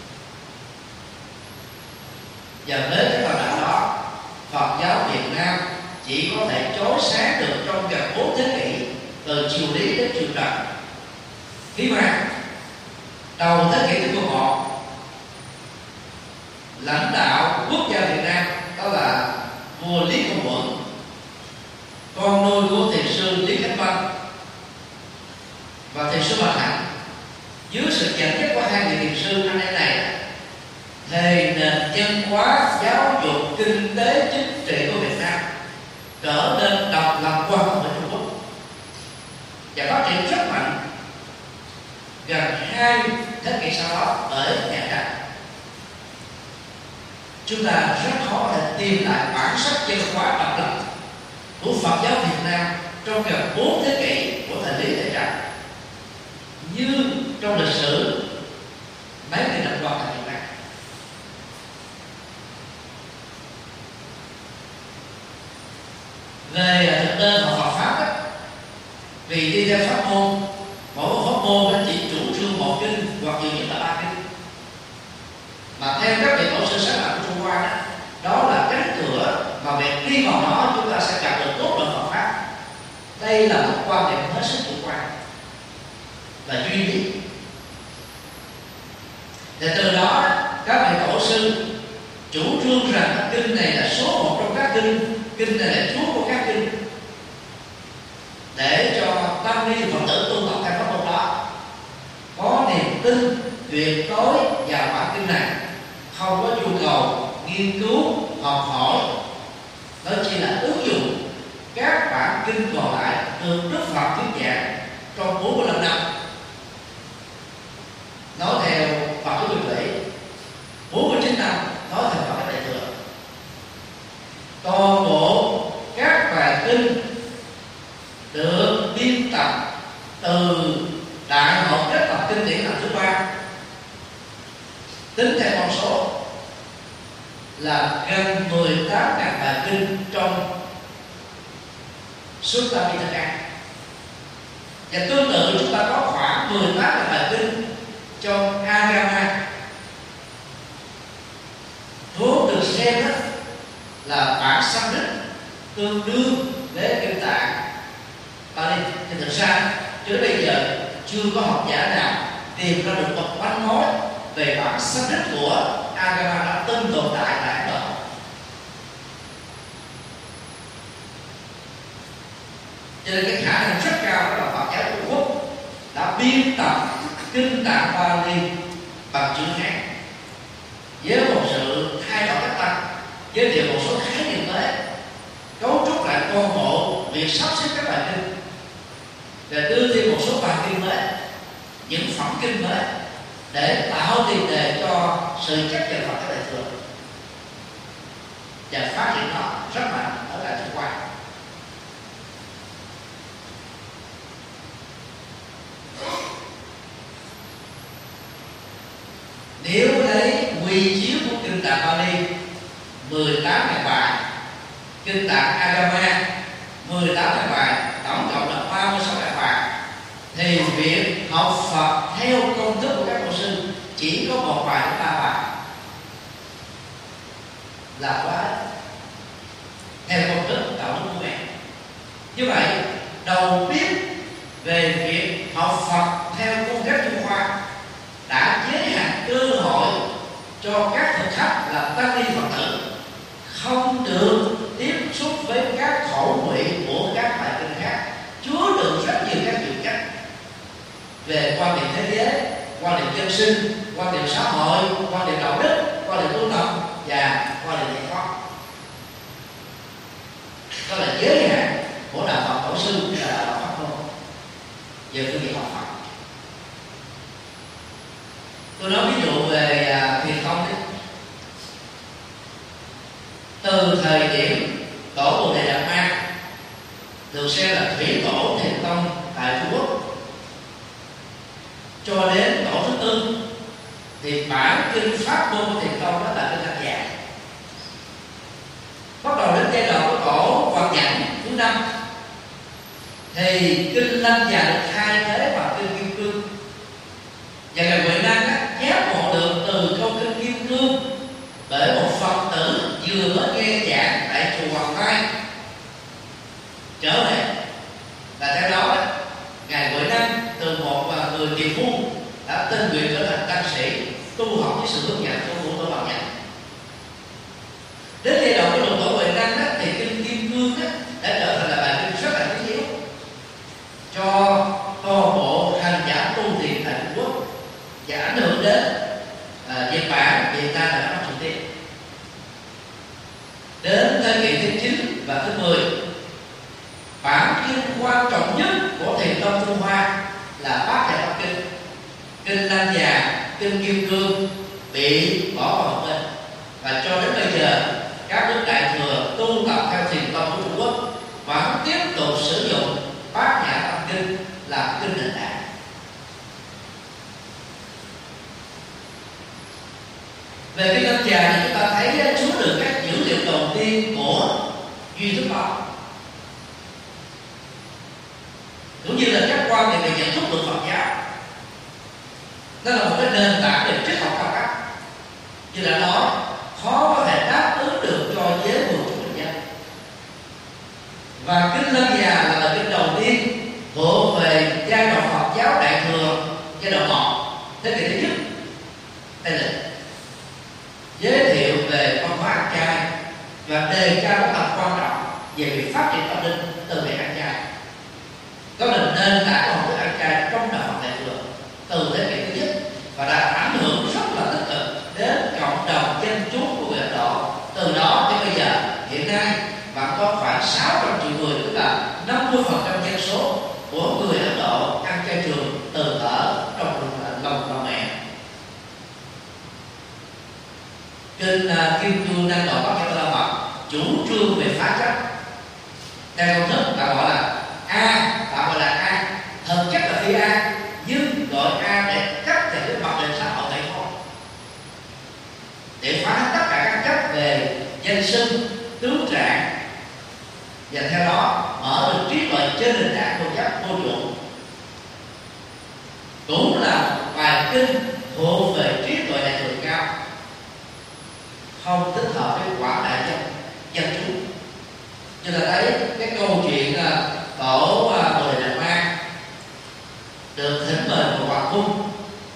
Và với cái hoạt động đó, Phật giáo Việt Nam chỉ có thể chói sáng được trong gần 4 thế kỷ, từ triều Lý đến triều Trần. Khi mà đầu thế kỷ thứ 11, lãnh đạo quốc gia Việt Nam đó là vua Lý Công Uẩn, con nuôi của thiền sư Lý Khánh Văn và thiền sư Bạch Hạnh, dưới sự dẫn dắt của hai vị thiền sư anh em này, thì nền văn hóa, giáo dục, kinh tế, chính trị của Việt Nam trở nên độc lập hoàn toàn với Trung Quốc và phát triển rất mạnh gần 2 thế kỷ sau đó ở nhà Trần. Chúng ta rất khó để tìm lại bản sắc văn hóa độc lập của Phật giáo Việt Nam trong gần 4 thế kỷ của thời Lý Đại Trần như trong lịch sử mấy nghìn năm qua tại Việt Nam. Về thực đơn học Phật pháp đó, vì đi theo pháp môn, mỗi một pháp môn nó chỉ chủ trương một kinh hoặc nhiều nhất là 3 kinh, mà theo các vị tổ sư sáng lập của Trung Hoa đó, đó là cánh cửa mà việc đi vào đó chúng ta sẽ gặp được tốt luận Phật pháp. Đây là một quan điểm hết sức chủ quan và duy lý. Và từ đó các vị tổ sư chủ trương rằng kinh này là số một trong các kinh này là chúa của các kinh, để cho tăng ni Phật tử tu tập theo pháp môn đó có niềm tin tuyệt đối vào bản kinh này, không có nhu cầu nghiên cứu học hỏi, đó chỉ là ứng dụng các bản kinh còn lại được Đức Phật thuyết giảng trong 45 năm. Nói theo Phật giáo Nguyên Thủy, 49 năm nói theo Phật giáo Đại Thừa. Toàn bộ các bài kinh được biên tập từ Đại Hội Kết Tập Kinh Điển lần thứ 3, tính theo con số là gần 18.000 bài kinh trong Sutta Pitaka. Và tương tự chúng ta có khoảng 18.000 bài kinh trong Agama, vốn được xem đó là bản Sanskrit tương đương với kinh Tạng Pali. Nhưng thực ra cho đến bây giờ chưa có học giả nào tìm ra được một manh mối về bản Sanskrit của Agama đã từng tồn tại tại Ấn Độ. Cho nên cái khả năng rất cao đó là Phật giáo Trung Quốc đã biên tập kinh Tạng Pali bằng chữ Hán với một sự thay đổi cách tăng, giới thiệu một số khái niệm mới, cấu trúc lại toàn bộ việc sắp xếp các bài kinh, và đưa thêm một số bài kinh mới, những phẩm kinh mới để tạo tiền đề cho sự chấp nhận Phật giáo Đại Thừa và phát triển nó rất mạnh ở tại Trung Hoa. Nếu lấy quy chiếu của kinh Tạng Pali 18.000 bài, kinh Tạng Agama 18.000 bài, tổng cộng là 36.000 bài, thì việc học Phật theo công thức của các tổ sư chỉ có 1 bài đến 3 bài là quá theo công thức đạo đức của mẹ. Như vậy đầu tiên về việc học Phật theo công cách Trung Hoa đã giới hạn cơ hội cho các thực khách là tăng ni Phật tử không được tiếp xúc với các khẩu vị của các bài kinh khác chứa đựng rất nhiều các chuyện cách về quan điểm thế giới, quan điểm dân sinh, quan điểm xã hội, quan điểm đạo đức, quan điểm tu tập và quan điểm giải thoát. Đó là giới hạn của đạo Phật tổ sư là đạo Pháp môn về phương diện học Phật. Tôi nói ví dụ về thiền tông đấy. Từ thời điểm tổ Bồ Đề Đạt Ma được xem là thủy tổ thiền tông tại Trung Quốc cho đến tổ thứ tư thì bản kinh pháp môn của thiền tông đó là kinh Lăng Già. Bắt đầu đến giai đoạn của tổ Hoàng Nhẫn thứ 5 thì kinh Lăng Già được thay thế bằng kinh Kim Cương, và ngài Huệ Năng giác ngộ được từ câu kinh Kim Cương bởi một Phật tử vừa mới nghe giảng tại chùa Hoàng Mai trở về, và theo đó ngài Huệ Năng từ một người tiền phu đã tình nguyện trở thành tăng sĩ tu học với sự hướng dẫn của tổ Hoàng Nhẫn. Đến giai đoạn của tổ Huệ Năng thì kinh Kim Cương đã trở thành là bài kinh rất là thiết yếu cho toàn bộ hành giả tu thiền tại Trung Quốc và ảnh hưởng đến Nhật Bản, Việt Nam và Bắc Triều Tiên. Đến thế kỷ thứ 9 và thứ 10, bản kinh quan trọng nhất của thiền tông Trung Hoa là Bát Nhã Tâm Kinh, Kinh Lăng Già, Kinh Kim Cương bị bỏ vào một bên, và cho đến bây giờ các nước đại thừa tu tập theo thiền tông của Trung Quốc vẫn tiếp tục sử dụng Bát Nhã Tâm Kinh làm kinh nền tảng. Về Kinh Lăng Già thì chúng ta thấy số lượng các dữ liệu đầu tiên của duy thức học, cũng như là các quan niệm về nhận thức của Phật giáo, nó là một cái nền tảng về triết học cao cấp. Như là nói, khó có thể đáp ứng được cho giới quần chúng bình dân. Và Kinh Lăng Già là bài kinh đầu tiên thuộc về giai đoạn Phật giáo đại thừa giai đoạn 1, thế kỷ thứ nhất Tây lịch, giới thiệu về văn hóa ăn chay và đề cao một tầm quan trọng về việc phát triển tâm linh từ việc ăn chay. Đó là nền tảng của học ăn chay trong đạo Phật đại thừa từ thế kỷ thứ nhất, và đã ảnh hưởng rất là tích cực đến cộng đồng dân chúng của người Ấn Độ. Từ đó đến bây giờ, hiện nay vẫn có khoảng 600 triệu người, tức là 50% dân số của người Ấn Độ ăn chay trường từ ở trong lòng mẹ. Kinh Kim Cương Năng Độ Bát Nhã Ba La Mật chủ trương về phá chấp theo công thức ta gọi là A, ta gọi là A, thực chất là phi A, nhưng gọi A để cắt về cái mặt định xã hội này thôi, để phá tất cả các chấp về danh xưng, tướng trạng, và theo đó mở được trí tuệ trên nền tảng vô chấp vô trụ. Cũng là bài kinh thuộc về trí tuệ đại thừa cao, không thích hợp với quảng đại dân chúng. Cho nên thấy cái câu chuyện tổ Bồ Đề Đạt Ma được thỉnh mời vào Hoàng cung,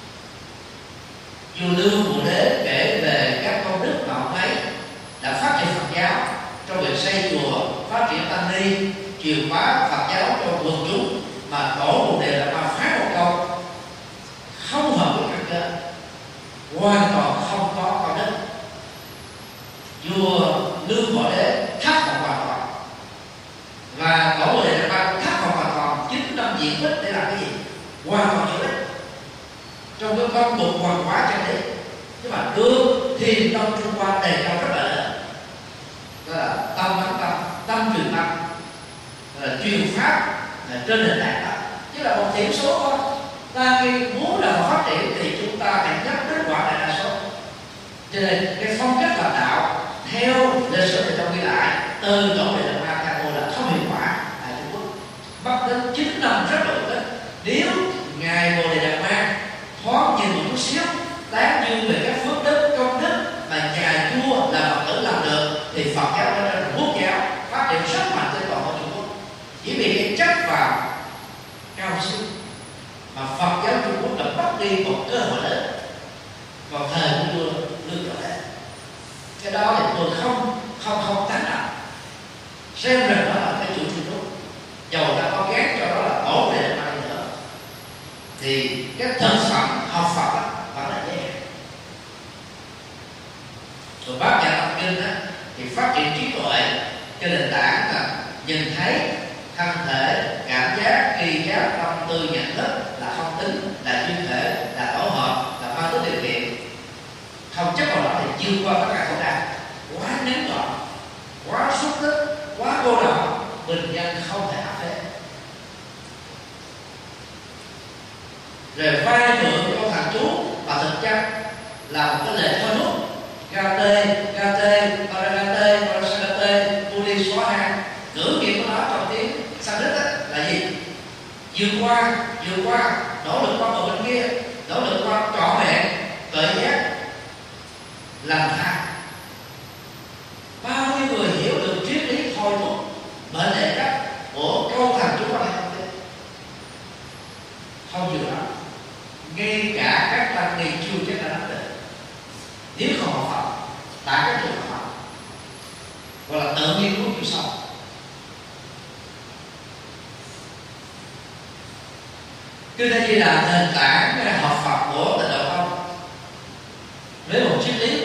vua Lưu Bồ Đế kể về các công đức mà ông ấy đã phát triển Phật giáo trong việc xây chùa, phát triển tăng ni, truyền bá Phật giáo cho quần chúng, mà tổ Bồ Đề Đạt Ma phán một câu không hợp với căn cơ, hoàn toàn không có công đức. Vua Lưu Bồ Đế thất vọng hoàn toàn, và tổ Bồ Đề Đạt Ma thất vọng hoàn toàn. 9 năm diện tích để làm cái gì? Hoàn toàn chủ đích trong cái công cuộc hoàn hóa chân lý, nhưng mà được thiền tông Trung Hoa đề cao rất là lớn. Đó là tâm ấn tâm, tâm truyền tâm, là truyền pháp là trên nền tảng đó, chứ là một thiểu số thôi. Ta khi muốn là phát triển thì chúng ta phải nhắc đến quả đại đa số. Cho nên cái phong cách làm đạo theo lịch sử thì trong ghi lại từ tổ Bồ Đề Đạt Ma Ca Mâu là không hiệu quả tại Trung Quốc, mất đến 9 năm rất là ít. Nếu ngài Bồ Đề Đạt Ma thoáng nhìn một chút xíu, tán dương về các phước đức công đức mà nhà vua là Phật tử làm được, thì Phật giáo trở nên là quốc giáo, phát triển rất mạnh trên toàn bộ Trung Quốc. Chỉ vì cái chất vào cao siêu mà Phật giáo Trung Quốc đã mất đi một cơ hội lớn vào thời của vua Lưu Bồ Đế. Cái đó thì tôi không tán thành, xem rằng đó là cái chủ trương đúng, dầu ta có ghét cho đó là tổ Đề Đạt Ma đi nữa, thì cái thân phận học Phật đó vẫn là dễ. Rồi Bát Nhã Tâm Kinh đó thì phát triển trí tuệ trên nền tảng là nhìn thấy thân thể, cảm giác, tri giác, tâm tư, nhận thức là không tính, là duyên thể, là tổ hợp, là mang tính điều kiện. Không chấp vào đó thì vượt qua tất cả khổ đau, quá ngắn gọn, quá xúc tích, quá cô độc, bình dân không thể áp chế. Rồi vai mượn câu thần chú mà thực chất là một cái lễ thôi thúc gate, paragate, puli swaha, ngữ nghĩa của nó trong tiếng Sanskrit là gì? Vượt qua, nỗ lực qua một bên kia, nỗ lực qua trọn vẹn, tự giác, làm tha. Bao nhiêu người hiểu được triết lý thôi thúc mệnh lệ cách của câu thần chú này không dừng lắm, ngay cả các tăng ni chưa chắc đã nắm được. Nếu không học Phật tại các trường Phật gọi là tự nghiên cứu chiều sâu. Kinh A Di Đà nền tảng học Phật của Tịnh Độ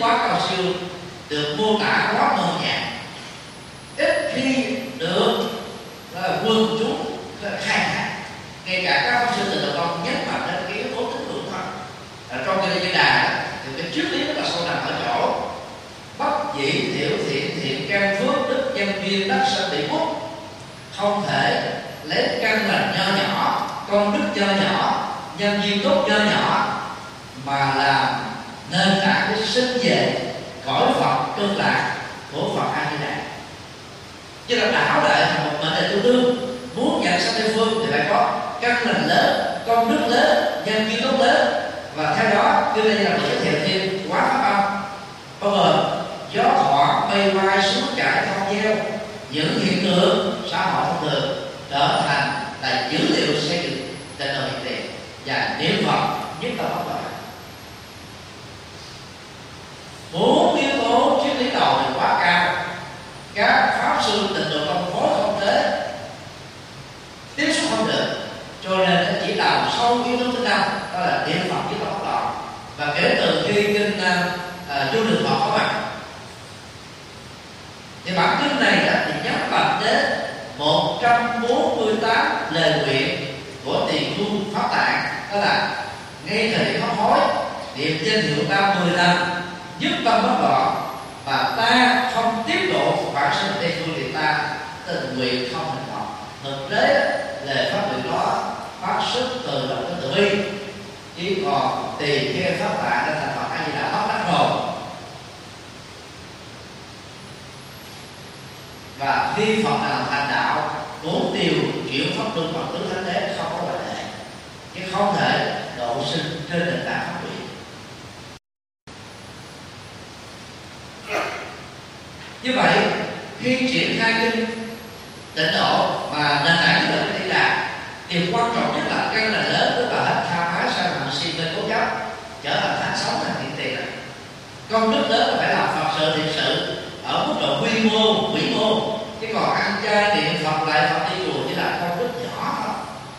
quá cao siêu, được mô tả quá mờ nhạt, ít khi được quân chúng khai thác. Ngay cả các pháp sư Tịnh Độ Tông nhấn mạnh đến cái yếu tố tích cực thôi. Trong cái Di Đà thì cái triết lý rất là sâu nặng ở chỗ bất dĩ tiểu thiện thiện căn phước đức nhân duyên đắc sanh bị quốc. Không thể lấy căn lành nho nhỏ, công đức nho nhỏ, nhân duyên tốt nho nhỏ mà làm nền tảng để sinh về cõi Phật tương lạc của Phật A Di Đà. Chứ là đảo đại thành một mệnh đề tu đương, muốn nhận sanh Tây phương thì phải có căn lành lớn, công đức lớn, nhân duyên tốt lớn. Và theo đó đưa đây là giới thiệu thêm quá pháp âm, bao gồm gió thọ mây vai suối chảy thông gieo, những hiện tượng xã hội thông thường trở thành là dữ liệu xây dựng trên đời hiện tiền, và niệm Phật nhất tâm bất loạn. Bốn yếu tố triết lý đầu thì quá cao, các pháp sư Tịnh Độ Tông phối không tế tiếp xúc không được, cho nên chỉ đào sâu yếu tố thứ năm, đó là niệm Phật nhất tâm bất loạn. Và kể từ khi kinh vô lượng thọ có mặt thì bản kinh này thì nhắc mạnh đến 148 lời nguyện của Tỳ Khu Pháp Tạng, đó là ngay thời điểm hấp hối niệm danh hiệu ta 10 lần, nhất tâm bất loạn, và ta không tiếp độ bản sinh Tây phương thì ta tình nguyện không hành động. Thực tế lời pháp nguyện đó phát xuất từ lòng từ bi, chỉ còn tỳ kheo Pháp Tạng đã thành Phật A Di Đà bắt đắc rồi. Và khi Phật nào thành đạo bốn điều chuyển pháp luân Phật tứ thánh đế không có ngoại lệ, chứ không thể độ sinh trên nền tảng pháp nguyện. Như vậy khi triển khai kinh Tịnh Độ và nền tảng nhất là Di Đà, điều quan trọng nhất là căn là lớn, tức là hết tha hóa sai lầm si mê cố chấp, trở thành thánh sống thành hiện tiền. Công đức lớn là phải làm Phật sự thiện sự ở mức độ quy mô, vĩ mô, chứ còn ăn chay niệm Phật lại Phật đi chùa chỉ là công đức nhỏ thôi.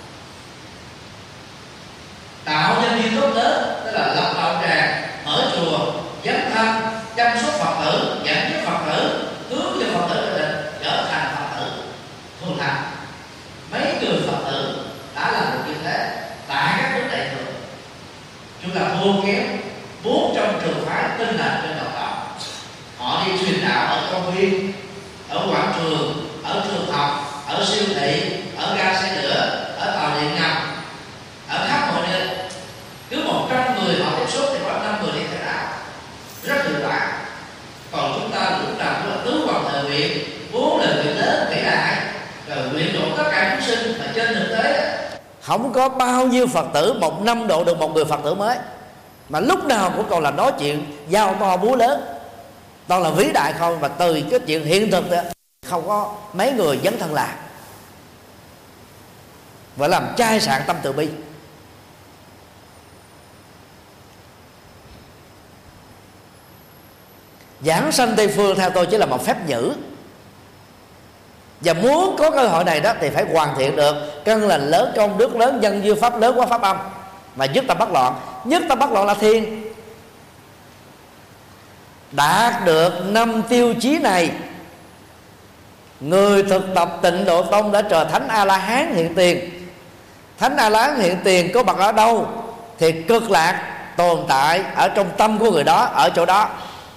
Tạo nhân duyên tốt lớn, tức là lập đạo tràng, mở chùa, dấn thân, chăm sóc Phật tử, dẫn dắt Phật tử, hướng cho Phật tử trở thành Phật tử thuần thành. Mấy người Phật tử đã làm được như thế tại các nước đại thừa, chúng là thua kém 400 trường phái tinh lành trên toàn cầu. Họ đi truyền đạo ở công viên, ở quảng trường, ở trường học, ở siêu thị, ở ga xe lửa, ở tàu điện ngầm, ở khắp mọi nơi. Cứ 100 người họ tiếp xúc thì có 5 người đi theo đạo, rất hiệu quả. Còn chúng ta lúc nào cũng là tứ hoàng thờ nguyện, 4 lời nguyện lớn vĩ đại, rồi nguyện độ tất cả chúng sinh, mà trên thực tế không có bao nhiêu Phật tử một năm độ được một người Phật tử mới, mà lúc nào cũng còn là nói chuyện giao to búa lớn, toàn là vĩ đại không. Và từ cái chuyện hiện thực đó, không có mấy người dấn thân làm và làm chai sạn tâm từ bi. Giảng sanh Tây phương theo tôi chỉ là một phép nhử, và muốn có cơ hội này đó thì phải hoàn thiện được căn lành lớn, công đức lớn, nhân duyên pháp lớn qua pháp âm, và nhất tâm bất loạn. Nhất tâm bất loạn là thiền. Đạt được 5 tiêu chí này, người thực tập Tịnh Độ Tông đã trở Thánh A La Hán hiện tiền. Thánh A La Hán hiện tiền có mặt ở đâu thì cực lạc tồn tại ở trong tâm của người đó, ở chỗ đó.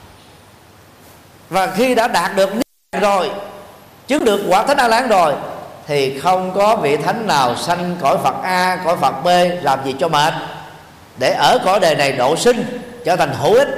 Và khi đã đạt được rồi, chứng được quả Thánh A La Hán rồi, thì không có vị thánh nào sanh cõi Phật A, cõi Phật B làm gì cho mệt, để ở cõi đời này độ sinh trở thành hữu ích.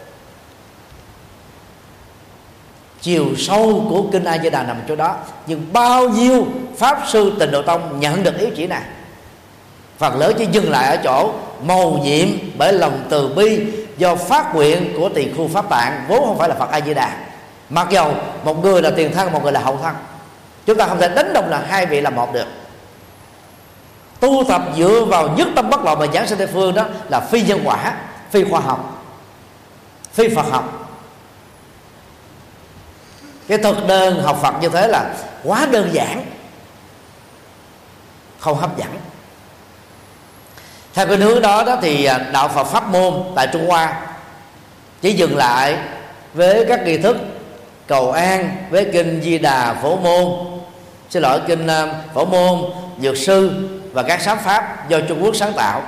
Chiều sâu của kinh A Di Đà nằm chỗ đó. Nhưng bao nhiêu pháp sư Tịnh Độ Tông nhận được ý chỉ này, phần lớn chỉ dừng lại ở chỗ mầu nhiệm bởi lòng từ bi do phát nguyện của Tỳ Khu Pháp Tạng, vốn không phải là Phật A Di Đà. Mặc dầu một người là tiền thân, một người là hậu thân, chúng ta không thể đánh đồng là hai vị là một được. Tu tập dựa vào nhất tâm bất loạn và giảng sanh Tây phương đó là phi nhân quả, phi khoa học, phi Phật học. Cái thực đơn học Phật như thế là quá đơn giản, không hấp dẫn. Theo cái hướng đó thì đạo Phật pháp môn tại Trung Hoa chỉ dừng lại với các nghi thức cầu an với kinh Di Đà Phổ Môn, kinh Phổ Môn, Dược Sư và các sám pháp do Trung Quốc sáng tạo.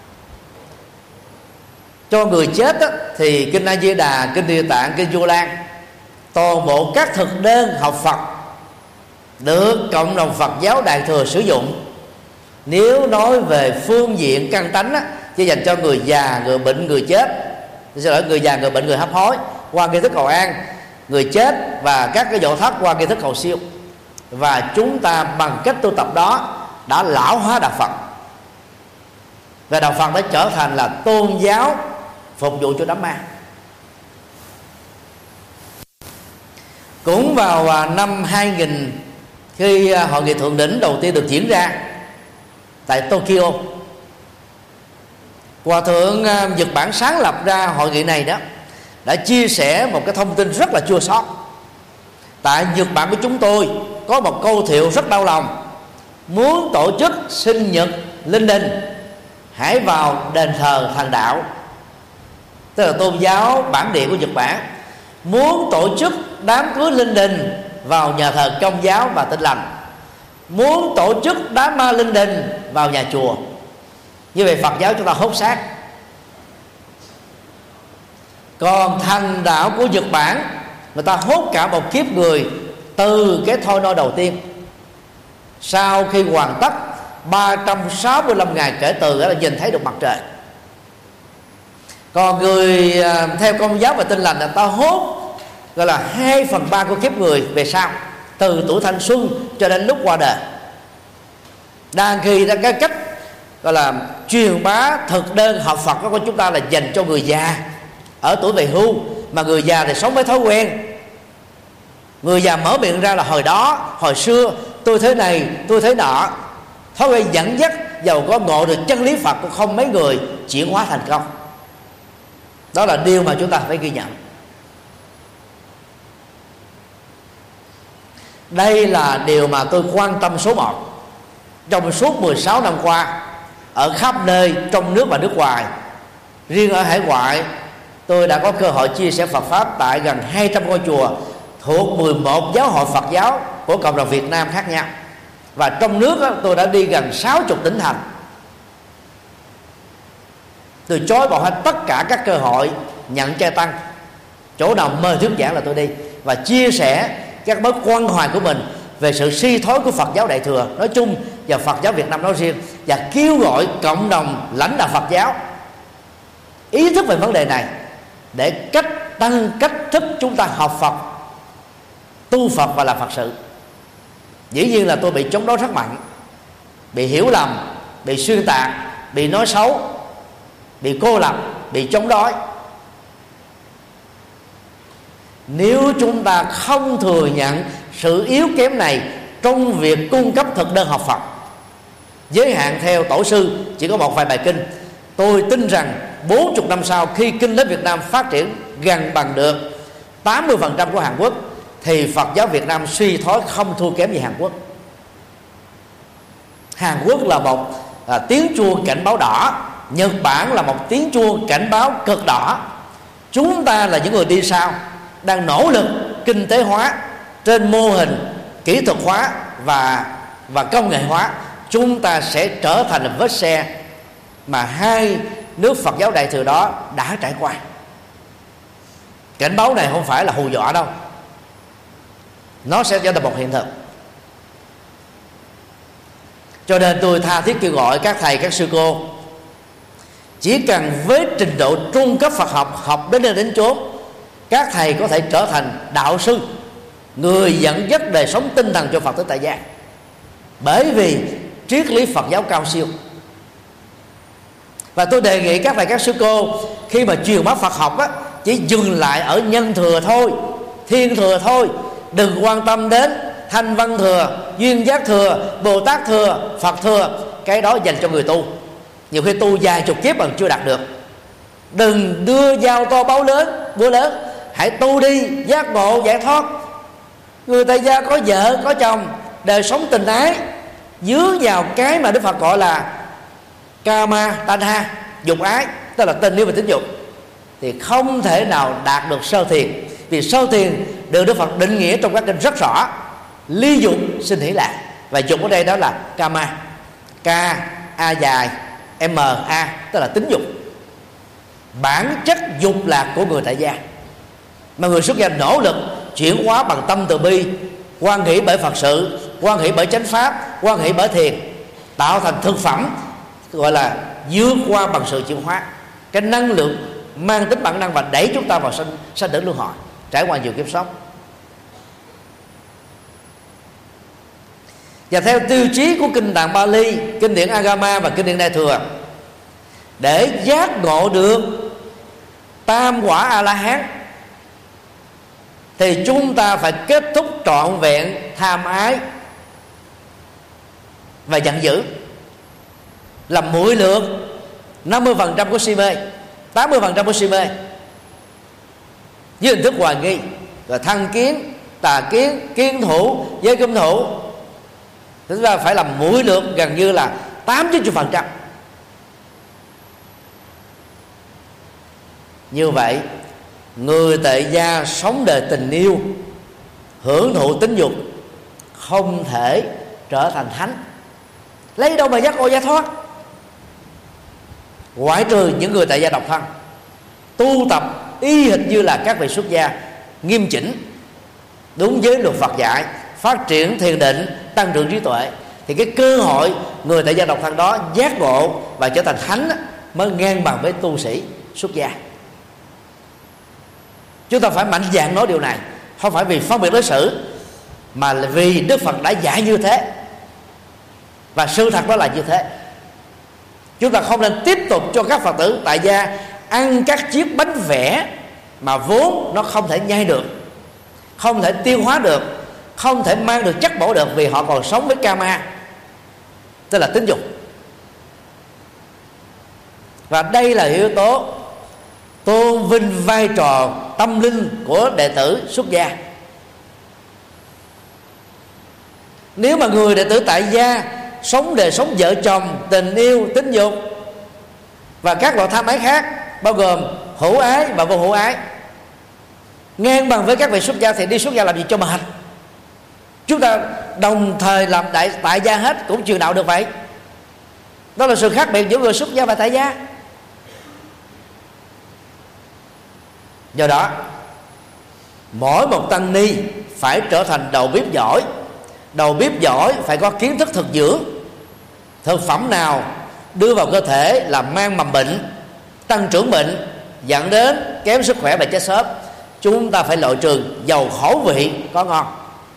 Cho người chết đó, thì kinh A Di Đà, kinh Địa Tạng, kinh Vu Lan, toàn bộ các thực đơn học Phật được cộng đồng Phật giáo Đại thừa sử dụng. Nếu nói về phương diện căn tánh á, chỉ dành cho người già, người bệnh, người chết. Người già, người bệnh, người hấp hối qua nghi thức cầu an, người chết và các cái vị thất qua nghi thức cầu siêu. Và chúng ta bằng cách tu tập đó đã lão hóa đạo Phật, và đạo Phật đã trở thành là tôn giáo phục vụ cho đám ma. Cũng vào năm 2000, khi hội nghị thượng đỉnh đầu tiên được diễn ra tại Tokyo, Hòa thượng Nhật Bản sáng lập ra hội nghị này đó đã chia sẻ một cái thông tin rất là chua xót. Tại Nhật Bản của chúng tôi có một câu thiệu rất đau lòng: muốn tổ chức sinh nhật linh đình hãy vào đền thờ thần đạo, tức là tôn giáo bản địa của Nhật Bản. Muốn tổ chức đám cưới linh đình vào nhà thờ Công giáo và Tin Lành. Muốn tổ chức đám ma linh đình vào nhà chùa. Như vậy Phật giáo chúng ta hốt xác. Còn thần đạo của Nhật Bản, người ta hốt cả một kiếp người từ cái thôi nôi đầu tiên. Sau khi hoàn tất 365 ngày kể từ đó là nhìn thấy được mặt trời. Còn người theo Công giáo và Tin Lành là ta hốt gọi là 2/3 của kiếp người về sau, từ tuổi thanh xuân cho đến lúc qua đời. Đang khi cái cách gọi là truyền bá thực đơn học Phật của chúng ta là dành cho người già ở tuổi về hưu, mà người già thì sống với thói quen. Người già mở miệng ra là hồi đó, hồi xưa tôi thế này, tôi thế nọ. Thói quen dẫn dắt, giàu có ngộ được chân lý Phật cũng không mấy người chuyển hóa thành công. Đó là điều mà chúng ta phải ghi nhận. Đây là điều mà tôi quan tâm số 1 trong suốt 16 năm qua, ở khắp nơi trong nước và nước ngoài. Riêng ở hải ngoại, tôi đã có cơ hội chia sẻ Phật Pháp tại gần 200 ngôi chùa thuộc 11 giáo hội Phật giáo của cộng đồng Việt Nam khác nhau. Và trong nước tôi đã đi gần 60 tỉnh thành. Tôi chối bỏ hết tất cả các cơ hội nhận trai tăng. Chỗ nào mời thuyết giảng là tôi đi, và chia sẻ các mối quan hoài của mình về sự suy thoái của Phật giáo Đại thừa nói chung và Phật giáo Việt Nam nói riêng, và kêu gọi cộng đồng lãnh đạo Phật giáo ý thức về vấn đề này để tăng cách thức chúng ta học Phật, tu Phật và làm Phật sự. Dĩ nhiên là tôi bị chống đối rất mạnh, bị hiểu lầm, bị xuyên tạc, bị nói xấu, bị cô lập, bị chống đối. Nếu chúng ta không thừa nhận sự yếu kém này trong việc cung cấp thực đơn học Phật, giới hạn theo tổ sư chỉ có một vài bài kinh, tôi tin rằng 40 năm sau, khi kinh lớp Việt Nam phát triển gần bằng được 80% của Hàn Quốc, thì Phật giáo Việt Nam suy thoái không thua kém gì Hàn Quốc. Hàn Quốc là một tiếng chuông cảnh báo đỏ, Nhật Bản là một tiếng chuông cảnh báo cực đỏ. Chúng ta là những người đi sau, đang nỗ lực kinh tế hóa trên mô hình kỹ thuật hóa và công nghệ hóa. Chúng ta sẽ trở thành một vết xe mà hai nước Phật giáo Đại thừa đó đã trải qua. Cảnh báo này không phải là hù dọa đâu, nó sẽ trở thành một hiện thực. Cho nên tôi tha thiết kêu gọi các thầy, các sư cô, chỉ cần với trình độ trung cấp Phật học, học đến nơi đến chốn, các thầy có thể trở thành đạo sư, người dẫn dắt đời sống tinh thần cho Phật tử tại gia. Bởi vì triết lý Phật giáo cao siêu. Và tôi đề nghị các thầy, các sư cô khi mà truyền bá Phật học á, chỉ dừng lại ở nhân thừa thôi, thiên thừa thôi, đừng quan tâm đến thanh văn thừa, duyên giác thừa, Bồ Tát thừa, Phật thừa. Cái đó dành cho người tu. Nhiều khi tu vài chục kiếp mà chưa đạt được. Đừng đưa dao to búa lớn. Hãy tu đi, giác ngộ, giải thoát. Người tại gia có vợ, có chồng, đời sống tình ái, dướng vào cái mà Đức Phật gọi là kama, tanha, dục ái, tức là tình yêu và tính dục. thì không thể nào đạt được sơ thiền, vì sơ thiền được Đức Phật định nghĩa trong các kinh rất rõ: ly dục sinh hỷ lạc. Và dục ở đây đó là kama, k a dài m a, tức là tính dục. Bản chất dục lạc của người tại gia, mà người xuất gia nỗ lực chuyển hóa bằng tâm từ bi, quan hỷ bởi Phật sự, quan hỷ bởi chánh pháp, quan hỷ bởi thiền, tạo thành thực phẩm gọi là vượt qua bằng sự chuyển hóa. Cái năng lượng mang tính bản năng và đẩy chúng ta vào sanh tử luân hồi, trải qua nhiều kiếp sống. Và theo tiêu chí của kinh Tạng Bali, kinh điển Agama và kinh điển Đại Thừa, để giác ngộ được tam quả A La Hán thì chúng ta phải kết thúc trọn vẹn tham ái và giận dữ, làm muội lược 50% của si mê, 80% của si mê với hình thức hoài nghi, rồi thân kiến, tà kiến, kiến thủ, giới cấm thủ. Chúng ta phải làm muội lược gần như là 80-90%. Như vậy, người tại gia sống đời tình yêu, hưởng thụ tính dục, không thể trở thành thánh. Lấy đâu mà giác ngộ giải thoát? Ngoại trừ những người tại gia độc thân tu tập y hệt như là các vị xuất gia, nghiêm chỉnh đúng với luật Phật dạy, phát triển thiền định, tăng trưởng trí tuệ, thì cái cơ hội người tại gia độc thân đó giác ngộ và trở thành thánh mới ngang bằng với tu sĩ xuất gia. Chúng ta phải mạnh dạn nói điều này, không phải vì phân biệt đối xử, mà là vì Đức Phật đã dạy như thế, và sự thật đó là như thế. Chúng ta không nên tiếp tục cho các Phật tử tại gia ăn các chiếc bánh vẽ mà vốn nó không thể nhai được, không thể tiêu hóa được, không thể mang được chất bổ được, vì họ còn sống với kama, tức là tính dục. Và đây là yếu tố tôn vinh vai trò tâm linh của đệ tử xuất gia. Nếu mà người đệ tử tại gia sống đời sống vợ chồng, tình yêu, tính dục và các loại tham ái khác, bao gồm hữu ái và vô hữu ái, ngang bằng với các vị xuất gia, thì đi xuất gia làm gì cho mệt? Chúng ta đồng thời làm tại gia hết cũng truyền đạo được vậy. Đó là sự khác biệt giữa người xuất gia và tại gia. Do đó, mỗi một tăng ni phải trở thành đầu bếp giỏi. Đầu bếp giỏi phải có kiến thức thực dưỡng. Thực phẩm nào đưa vào cơ thể làm mang mầm bệnh, tăng trưởng bệnh, dẫn đến kém sức khỏe và chết sớm, chúng ta phải loại trừ, dầu khẩu vị có ngon.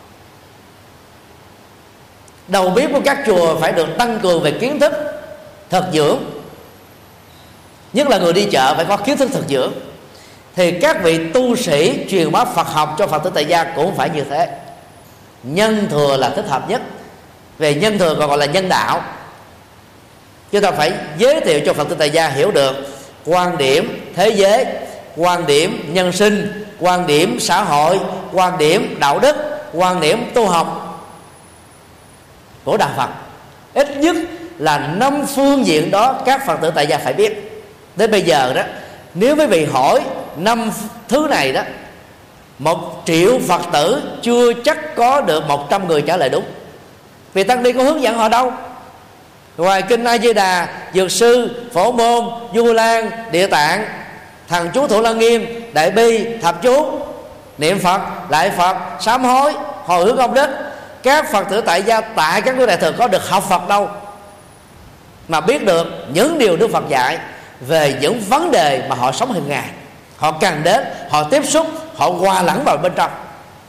Đầu bếp của các chùa phải được tăng cường về kiến thức thực dưỡng, nhất là người đi chợ phải có kiến thức thực dưỡng. Thì các vị tu sĩ truyền bá Phật học cho Phật tử tại gia cũng phải như thế. Nhân thừa là thích hợp nhất. Về nhân thừa còn gọi là nhân đạo. Chúng ta phải giới thiệu cho Phật tử tại gia hiểu được quan điểm thế giới, quan điểm nhân sinh, quan điểm xã hội, quan điểm đạo đức, quan điểm tu học của Đạo Phật. Ít nhất là 5 phương diện đó các Phật tử tại gia phải biết. Đến bây giờ đó, nếu quý vị hỏi 5 thứ này đó, 1 triệu Phật tử chưa chắc có được 100 người trả lời đúng. Vì tăng ni có hướng dẫn họ đâu. Ngoài kinh A Di Đà, Dược Sư, Phổ Môn, Du Lan, Địa Tạng, Thần Chú Thủ Lăng Nghiêm, Đại Bi, Thập Chú, niệm Phật, lại Phật, sám hối, hồi hướng công đức, các Phật tử tại gia tại các nước đại thừa có được học Phật đâu mà biết được những điều Đức Phật dạy về những vấn đề mà họ sống hàng ngày. Họ cần đến, họ tiếp xúc, họ hòa lẫn vào bên trong.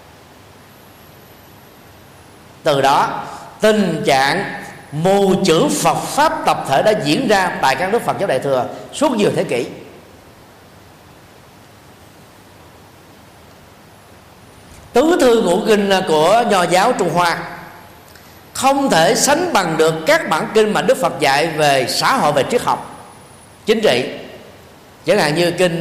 Từ đó tình trạng mù chữ Phật pháp tập thể đã diễn ra tại các nước Phật giáo đại thừa suốt nhiều thế kỷ. Tứ thư ngũ kinh của Nho giáo Trung Hoa không thể sánh bằng được các bản kinh mà Đức Phật dạy về xã hội, về triết học, chính trị. Chẳng hạn như kinh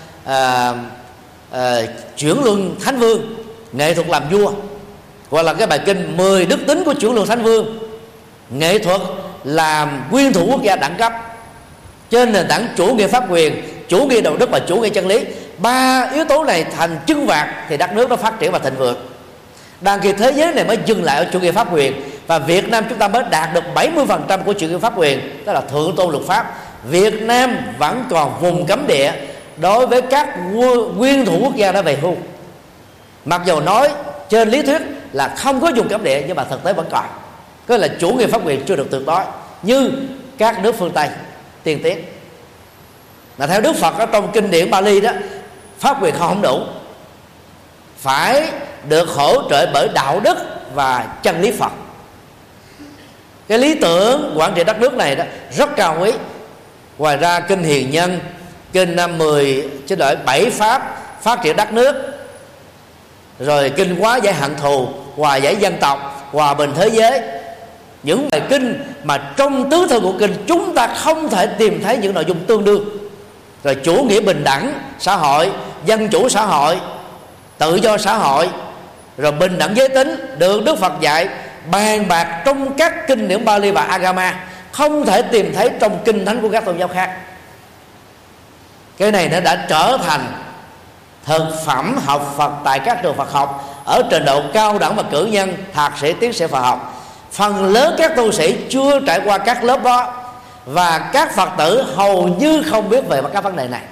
Chuyển Luân Thánh Vương, nghệ thuật làm vua, hoặc là cái bài kinh 10 đức tính của Chuyển Luân Thánh Vương, nghệ thuật làm nguyên thủ quốc gia đẳng cấp trên nền tảng chủ nghĩa pháp quyền, chủ nghĩa đạo đức và chủ nghĩa chân lý. Ba yếu tố này thành chân vạc thì đất nước nó phát triển và thịnh vượng. Đang khi thế giới này mới dừng lại ở chủ nghĩa pháp quyền, và Việt Nam chúng ta mới đạt được 70% của chủ nghĩa pháp quyền, đó là thượng tôn luật pháp. Việt Nam vẫn còn vùng cấm địa đối với các nguyên thủ quốc gia đã về hưu. Mặc dù nói trên lý thuyết là không có vùng cấm địa, nhưng mà thực tế vẫn còn. Cái là chủ nghĩa pháp quyền chưa được tuyệt đối như các nước phương Tây tiên tiến. Mà theo Đức Phật ở trong kinh điển Bali đó, pháp quyền không đủ, phải được hỗ trợ bởi đạo đức và chân lý Phật. Cái lý tưởng quản trị đất nước này đó rất cao quý. Ngoài ra kinh Hiền Nhân, kinh 7 pháp phát triển đất nước, rồi kinh Hóa giải hận thù, hòa giải dân tộc, hòa bình thế giới, những bài kinh mà trong tứ thư của kinh chúng ta không thể tìm thấy những nội dung tương đương. Rồi chủ nghĩa bình đẳng xã hội, dân chủ xã hội, tự do xã hội, rồi bình đẳng giới tính được Đức Phật dạy bàn bạc trong các kinh điển Bali và Agama, không thể tìm thấy trong kinh thánh của các tôn giáo khác. Cái này nó đã trở thành thực phẩm học Phật tại các trường Phật học ở trình độ cao đẳng và cử nhân, thạc sĩ, tiến sĩ Phật học. Phần lớn các tu sĩ chưa trải qua các lớp đó, và các Phật tử hầu như không biết về các vấn đề này.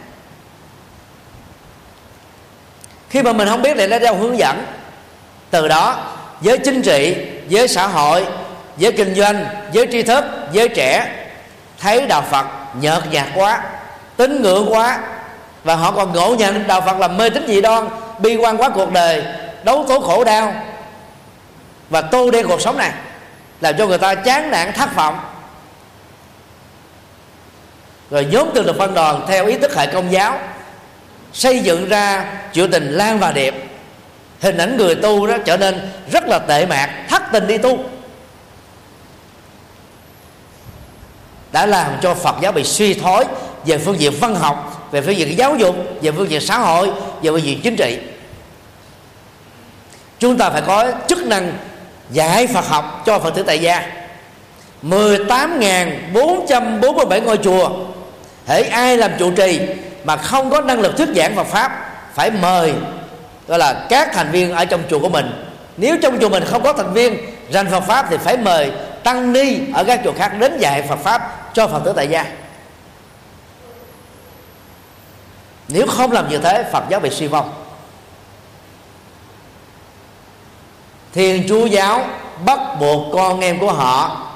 Khi mà mình không biết thì nó theo hướng dẫn, từ đó giới chính trị, giới xã hội, giới kinh doanh, giới tri thức, giới trẻ thấy đạo Phật nhợt nhạt quá, tín ngưỡng quá, và họ còn ngộ nhận đạo Phật là mê tín dị đoan, bi quan quá cuộc đời, đấu tố khổ đau và tô đen cuộc sống này, làm cho người ta chán nản thất vọng. Rồi nhóm từ lực phân đoàn theo ý thức hệ Công giáo xây dựng ra chuyện tình Lan và Điệp. Hình ảnh người tu đó trở nên rất là tệ mạc, thất tình đi tu, đã làm cho Phật giáo bị suy thoái về phương diện văn học, về phương diện giáo dục, về phương diện xã hội, về phương diện chính trị. Chúng ta phải có chức năng dạy Phật học cho Phật tử tại gia. 18.447 ngôi chùa, hễ ai làm trụ trì mà không có năng lực thuyết giảng Phật pháp, phải mời gọi là các thành viên ở trong chùa của mình. Nếu trong chùa mình không có thành viên rành Phật pháp thì phải mời tăng ni ở các chùa khác đến dạy Phật pháp cho Phật tử tại gia. Nếu không làm như thế, Phật giáo bị suy vong. Thiên Chúa giáo bắt buộc con em của họ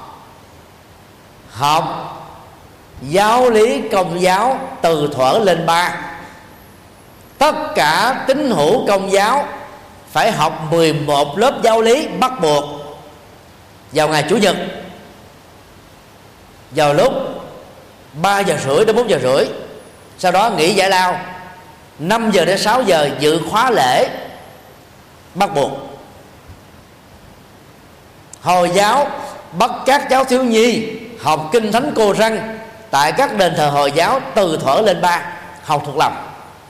học giáo lý Công giáo từ thuở lên 3. Tất cả tín hữu Công giáo phải học 11 lớp giáo lý bắt buộc vào ngày Chủ nhật, vào lúc 3 giờ rưỡi đến 4 giờ rưỡi. Sau đó nghỉ giải lao 5 giờ đến 6 giờ dự khóa lễ bắt buộc. Hồi giáo bắt các cháu thiếu nhi học kinh thánh Cô Răng tại các đền thờ Hồi giáo từ thuở lên 3, học thuộc lòng.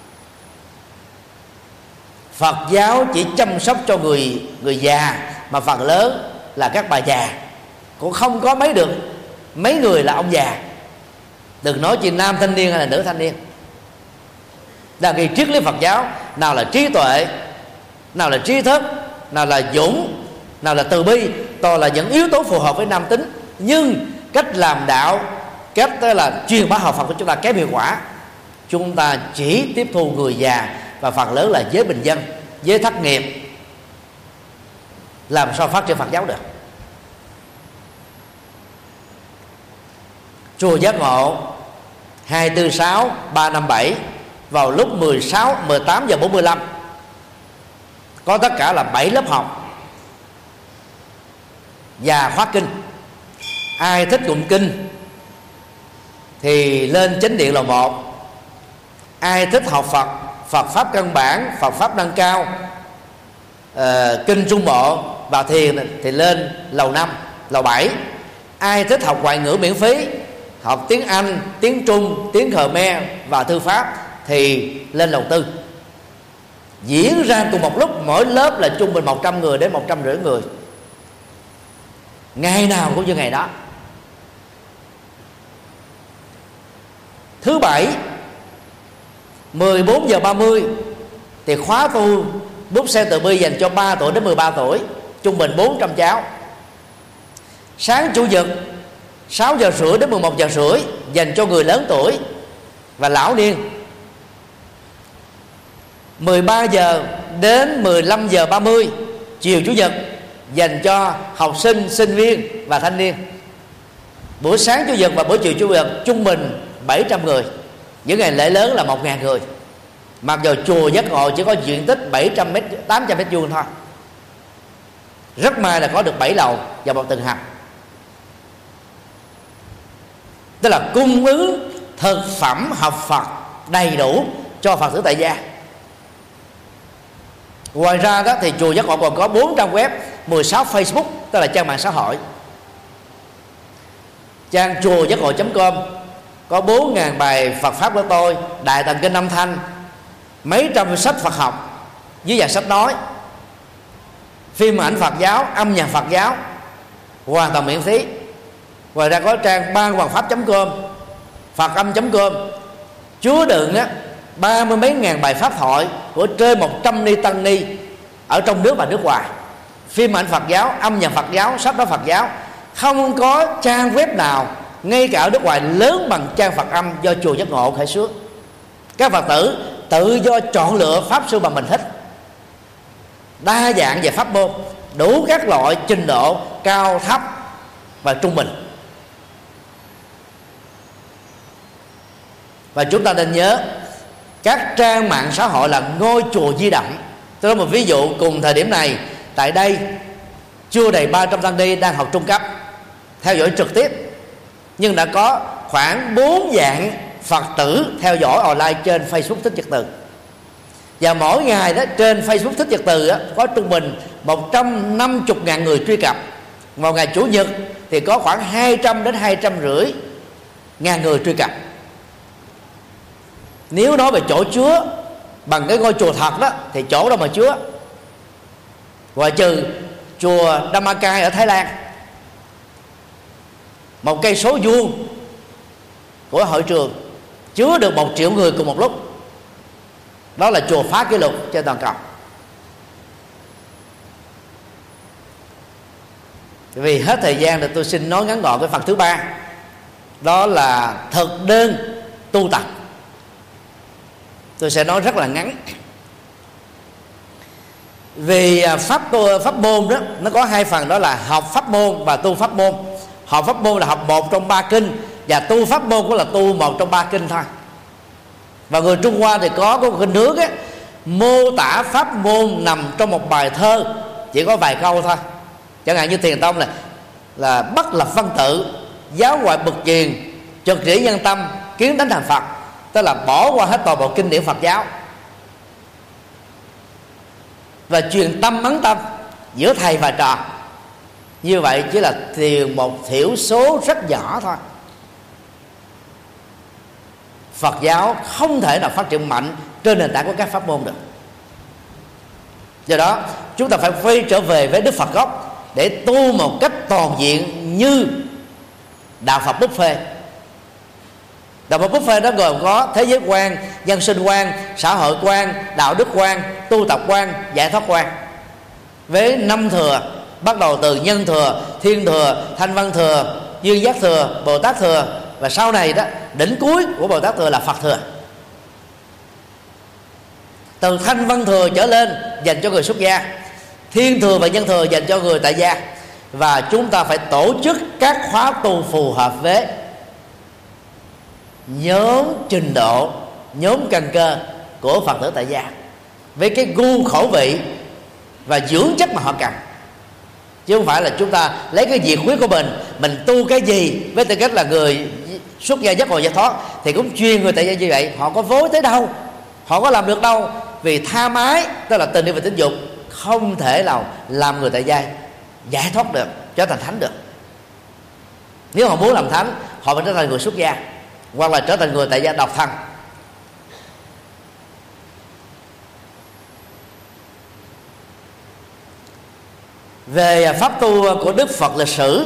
Phật giáo chỉ chăm sóc cho người già, mà phần lớn là các bà già, cũng không có mấy người là ông già. Đừng nói chỉ nam thanh niên hay là nữ thanh niên. Là cái triết lý Phật giáo nào là trí tuệ, nào là trí thức, nào là dũng, nào là từ bi, toàn là những yếu tố phù hợp với nam tính. Nhưng cách làm đạo, cách đó là truyền bá học Phật của chúng ta kém hiệu quả. Chúng ta chỉ tiếp thu người già, và phần lớn là giới bình dân, giới thất nghiệp, làm sao phát triển Phật giáo được. Chùa Giác Ngộ 246 357 vào lúc 18 giờ 45 có tất cả là 7 lớp học và khóa kinh. Ai thích tụng kinh thì lên chánh điện lầu 1. Ai thích học Phật pháp căn bản, Phật pháp nâng cao, kinh Trung Bộ và thiền thì lên lầu 5, lầu 7. Ai thích học ngoại ngữ miễn phí, học tiếng Anh, tiếng Trung, tiếng Khmer và thư pháp thì lên lầu 4. Diễn ra cùng một lúc, mỗi lớp là trung bình 100 người đến 150 người, ngày nào cũng như ngày đó. Thứ Bảy 14 giờ 30 thì khóa tu búp sen từ bi dành cho 3 tuổi đến 13 tuổi, trung bình 400 cháu. Sáng chủ nhật 6 giờ rưỡi đến 11 giờ rưỡi dành cho người lớn tuổi và lão niên. 13 giờ đến 15 giờ 30 chiều chủ nhật dành cho học sinh, sinh viên và thanh niên. Buổi sáng chủ nhật và buổi chiều chủ nhật trung bình 700 người. Những ngày lễ lớn là 1.000 người. Mặc dù chùa Giác Ngộ chỉ có diện tích 800 mét vuông thôi. Rất may là có được 7 lầu và một tầng hầm, tức là cung ứng thực phẩm học Phật đầy đủ cho Phật tử tại gia. Ngoài ra đó thì chùa Giác Ngộ còn có 4 trang web, 16 Facebook, tức là trang mạng xã hội. Trang chùa giác ngộ.com có 4.000 bài Phật pháp của tôi, Đại Tạng Kinh âm thanh, mấy trăm sách Phật học với dạng sách nói, phim ảnh Phật giáo, âm nhạc Phật giáo, hoàn toàn miễn phí. Ngoài ra có trang ban hoàng pháp.com, Phật âm.com, chứa đựng 30 mấy ngàn bài pháp thoại của trên 100 ni tăng ni ở trong nước và nước ngoài, phim ảnh Phật giáo, âm nhạc Phật giáo, sách nói Phật giáo. Không có trang web nào ngay cả ở nước ngoài lớn bằng trang Phật âm do chùa Giác Ngộ khởi xướng. Các Phật tử tự do chọn lựa pháp sư mà mình thích, đa dạng về pháp môn, đủ các loại trình độ cao, thấp và trung bình. Và chúng ta nên nhớ, các trang mạng xã hội là ngôi chùa di động. Tôi nói một ví dụ, cùng thời điểm này tại đây chưa đầy 300 tăng ni đang học trung cấp theo dõi trực tiếp, nhưng đã có khoảng 4 dạng Phật tử theo dõi online trên Facebook Thích Nhật Từ. Và mỗi ngày đó trên Facebook Thích Nhật Từ có trung bình 150.000 người truy cập. Vào ngày Chủ nhật thì có khoảng 200 đến 250 ngàn người truy cập. Nếu nói về chỗ chứa bằng cái ngôi chùa thật đó thì chỗ đâu mà chứa, ngoại trừ chùa Dhammakai ở Thái Lan, 1 cây số vuông của hội trường chứa được 1 triệu người cùng một lúc. Đó là chùa phá kỷ lục trên toàn cầu. Vì hết thời gian thì tôi xin nói ngắn gọn cái phần thứ 3, đó là thực đơn tu tập. Tôi sẽ nói rất là ngắn. Vì pháp môn đó nó có 2 phần, đó là học pháp môn và tu pháp môn. Học pháp môn là học 1 trong 3 kinh, và tu pháp môn cũng là tu 1 trong 3 kinh thôi. Và người Trung Hoa thì có một kinh nước mô tả pháp môn nằm trong một bài thơ, chỉ có vài câu thôi. Chẳng hạn như Thiền Tông là bất lập văn tự, giáo ngoại bực truyền, trực chỉ nhân tâm, kiến tánh thành Phật, tức là bỏ qua hết toàn bộ kinh điển Phật giáo và truyền tâm ấn tâm giữa thầy và trò. Như vậy chỉ là một thiểu số rất nhỏ thôi. Phật giáo không thể nào phát triển mạnh trên nền tảng của các pháp môn được. Do đó chúng ta phải quay trở về với Đức Phật gốc để tu một cách toàn diện như đạo Phật buffet. Đạo Phật buffet đó gồm có thế giới quan, nhân sinh quan, xã hội quan, đạo đức quan, tu tập quan, giải thoát quan, với 5 thừa, bắt đầu từ nhân thừa, thiên thừa, thanh văn thừa, duyên giác thừa, Bồ Tát thừa, và sau này đó đỉnh cuối của Bồ Tát thừa là Phật thừa. Từ thanh văn thừa trở lên dành cho người xuất gia, thiên thừa và nhân thừa dành cho người tại gia. Và chúng ta phải tổ chức các khóa tu phù hợp với nhóm trình độ, nhóm căn cơ của Phật tử tại gia, với cái gu khẩu vị và dưỡng chất mà họ cần. Chứ không phải là chúng ta lấy cái nhiệt huyết của mình tu cái gì với tư cách là người xuất gia giác ngộ giải thoát thì cũng chuyên người tại gia như vậy. Họ có vối tới đâu, họ có làm được đâu. Vì tham ái, tức là tình yêu và tính dục, không thể nào làm người tại gia giải thoát được, trở thành thánh được. Nếu họ muốn làm thánh, họ phải trở thành người xuất gia, hoặc là trở thành người tại gia độc thân. Về pháp tu của Đức Phật lịch sử,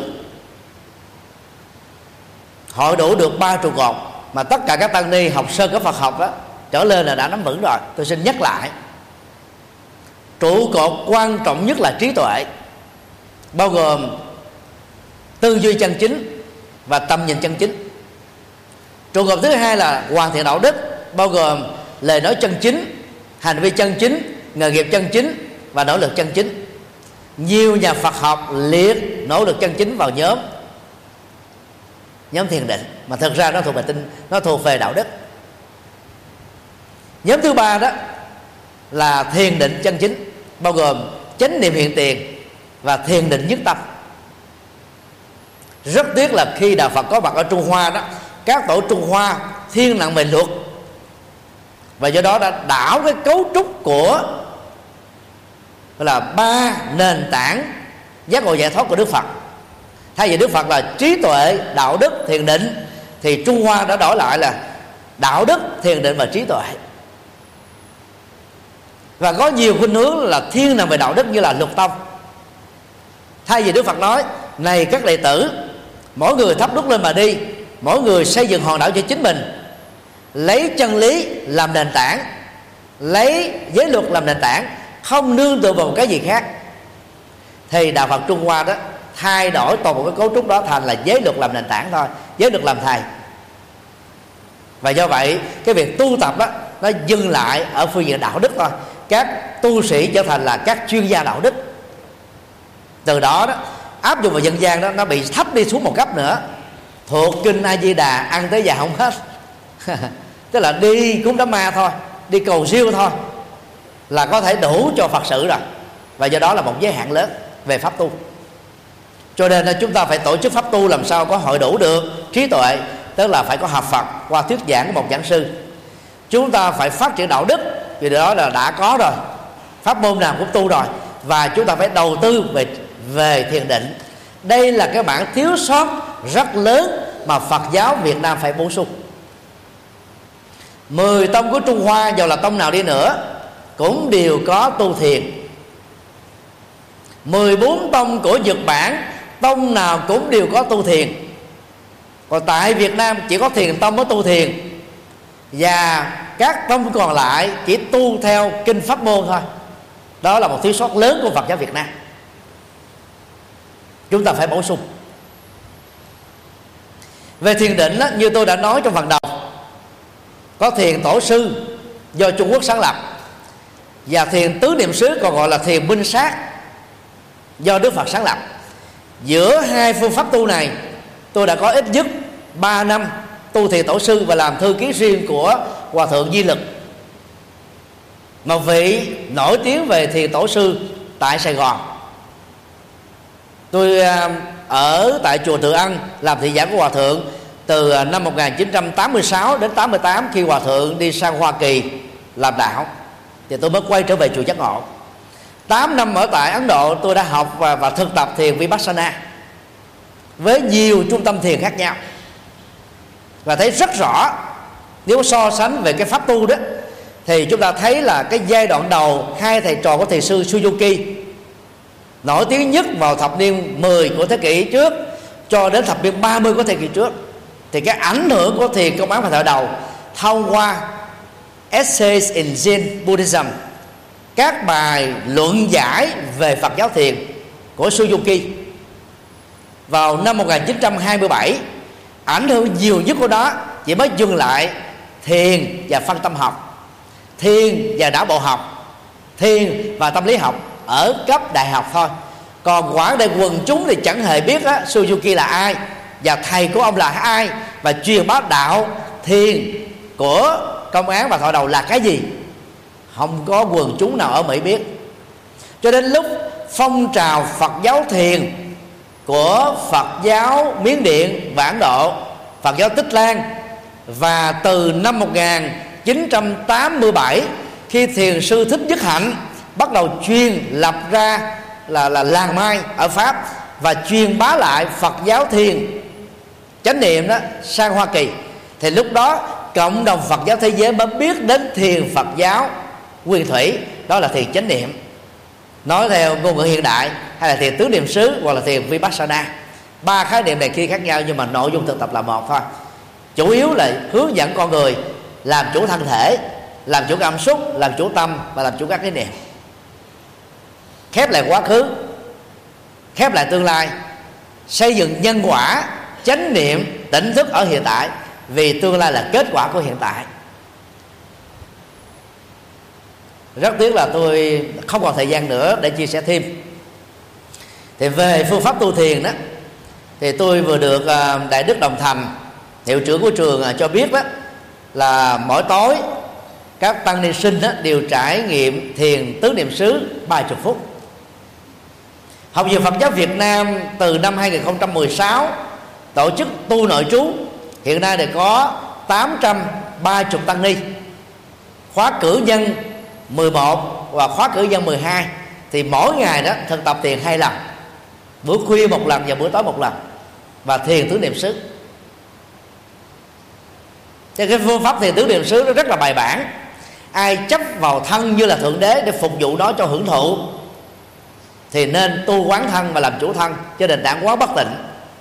hội đủ được 3 trụ cột mà tất cả các tăng ni học sơ cấp Phật học đó trở lên là đã nắm vững rồi. Tôi xin nhắc lại, trụ cột quan trọng nhất là trí tuệ, bao gồm tư duy chân chính và tầm nhìn chân chính. Trụ cột thứ hai là hoàn thiện đạo đức, bao gồm lời nói chân chính, hành vi chân chính, nghề nghiệp chân chính và nỗ lực chân chính. Nhiều nhà Phật học liệt nỗ lực chân chính vào nhóm thiền định, mà thực ra nó thuộc về đạo đức. Nhóm thứ ba đó là thiền định chân chính, bao gồm chánh niệm hiện tiền và thiền định nhất tâm. Rất tiếc là khi đạo Phật có mặt ở Trung Hoa đó, các tổ Trung Hoa thiên nặng về luật, và do đó đã đảo cái cấu trúc của là 3 nền tảng giác ngộ giải thoát của Đức Phật. Thay vì Đức Phật là trí tuệ, đạo đức, thiền định, thì Trung Hoa đã đổi lại là đạo đức, thiền định và trí tuệ. Và có nhiều khuynh hướng là thiên nặng về đạo đức như là Lục Tông. Thay vì Đức Phật nói này các đệ tử, mỗi người thắp đuốc lên mà đi, mỗi người xây dựng hòn đảo cho chính mình, lấy chân lý làm nền tảng, lấy giới luật làm nền tảng, không nương tựa vào một cái gì khác, thì đạo Phật Trung Hoa đó thay đổi toàn bộ cái cấu trúc đó thành là giới luật làm nền tảng thôi, giới luật làm thầy. Và do vậy cái việc tu tập đó nó dừng lại ở phương diện đạo đức thôi. Các tu sĩ trở thành là các chuyên gia đạo đức. Từ đó đó áp dụng vào dân gian đó, nó bị thấp đi xuống một cấp nữa. Thuộc kinh A Di Đà ăn tới già không hết tức là đi cúng đám ma thôi, đi cầu siêu thôi là có thể đủ cho Phật sự rồi. Và do đó là một giới hạn lớn về pháp tu. Cho nên là chúng ta phải tổ chức pháp tu làm sao có hội đủ được trí tuệ, tức là phải có học Phật qua thuyết giảng của một giảng sư. Chúng ta phải phát triển đạo đức, vì đó là đã có rồi, pháp môn nào cũng tu rồi. Và chúng ta phải đầu tư về thiền định. Đây là cái mảng thiếu sót rất lớn mà Phật giáo Việt Nam phải bổ sung. 10 tông của Trung Hoa, dù là tông nào đi nữa, cũng đều có tu thiền. 14 tông của Nhật Bản, tông nào cũng đều có tu thiền. Còn tại Việt Nam chỉ có thiền tông có tu thiền, và các tông còn lại chỉ tu theo kinh pháp môn thôi. Đó là một thiếu sót lớn của Phật giáo Việt Nam, chúng ta phải bổ sung. Về thiền định đó, như tôi đã nói trong phần đầu, có thiền tổ sư do Trung Quốc sáng lập, và thiền tứ niệm xứ còn gọi là thiền minh sát do Đức Phật sáng lập. Giữa hai phương pháp tu này, tôi đã có ít nhất 3 năm tu thiền tổ sư và làm thư ký riêng của Hòa thượng Di Lực, một vị nổi tiếng về thiền tổ sư tại Sài Gòn. Tôi ở tại chùa Tự Ân làm thị giả của Hòa thượng từ năm 1986 đến 88, khi Hòa thượng đi sang Hoa Kỳ làm đạo, thì tôi mới quay trở về chùa Giác Ngộ. 8 năm ở tại Ấn Độ, tôi đã học và thực tập thiền Vipassana với nhiều trung tâm thiền khác nhau, và thấy rất rõ, nếu so sánh về cái pháp tu đó, thì chúng ta thấy là cái giai đoạn đầu hai thầy trò của thiền sư Suzuki nổi tiếng nhất vào thập niên 10 của thế kỷ trước cho đến thập niên 30 của thế kỷ trước, thì cái ảnh hưởng của thiền công án và thời đầu thông qua Essays in Zen Buddhism, các bài luận giải về Phật giáo thiền của Suzuki. Vào năm 1927, ảnh hưởng nhiều nhất của nó chỉ mới dừng lại thiền và phân tâm học, thiền và não bộ học, thiền và tâm lý học ở cấp đại học thôi. Còn quảng đại quần chúng thì chẳng hề biết á, Suzuki là ai và thầy của ông là ai, và truyền bá đạo thiền của công án và thọ đầu là cái gì. Không có quần chúng nào ở Mỹ biết. Cho đến lúc phong trào Phật giáo thiền của Phật giáo Miến Điện và Ấn Độ, Phật giáo Tích Lan, và từ năm 1987, khi thiền sư Thích Nhất Hạnh bắt đầu truyền lập ra là làng Mai ở Pháp và truyền bá lại Phật giáo thiền chánh niệm đó sang Hoa Kỳ, thì lúc đó cộng đồng Phật giáo thế giới mới biết đến thiền Phật giáo nguyên thủy, đó là thiền chánh niệm, nói theo ngôn ngữ hiện đại, hay là thiền tứ niệm xứ, hoặc là thiền Vipassana. 3 khái niệm này kia khác nhau, nhưng mà nội dung thực tập là một thôi. Chủ yếu là hướng dẫn con người làm chủ thân thể làm chủ cảm xúc, làm chủ tâm và làm chủ các ý niệm. Khép lại quá khứ, khép lại tương lai, xây dựng nhân quả, chánh niệm, tỉnh thức ở hiện tại, vì tương lai là kết quả của hiện tại. Rất tiếc là tôi không còn thời gian nữa để chia sẻ thêm. Thì về phương pháp tu thiền đó, thì tôi vừa được Đại Đức Đồng Thành, hiệu trưởng của trường, cho biết đó là mỗi tối các tăng ni sinh đó đều trải nghiệm thiền tứ niệm xứ 30 phút. Học viện Phật giáo Việt Nam từ năm 2016 tổ chức tu nội trú, hiện nay thì có 830 tăng ni. Khóa cử nhân 11 và khóa cử nhân 12, thì mỗi ngày đó thực tập thiền 2 lần, bữa khuya 1 lần và bữa tối 1 lần, và thiền tứ niệm xứ. Cho cái phương pháp thiền tứ niệm xứ nó rất là bài bản. Ai chấp vào thân như là thượng đế để phục vụ nó cho hưởng thụ thì nên tu quán thân và làm chủ thân cho nền tảng quán bất tịnh.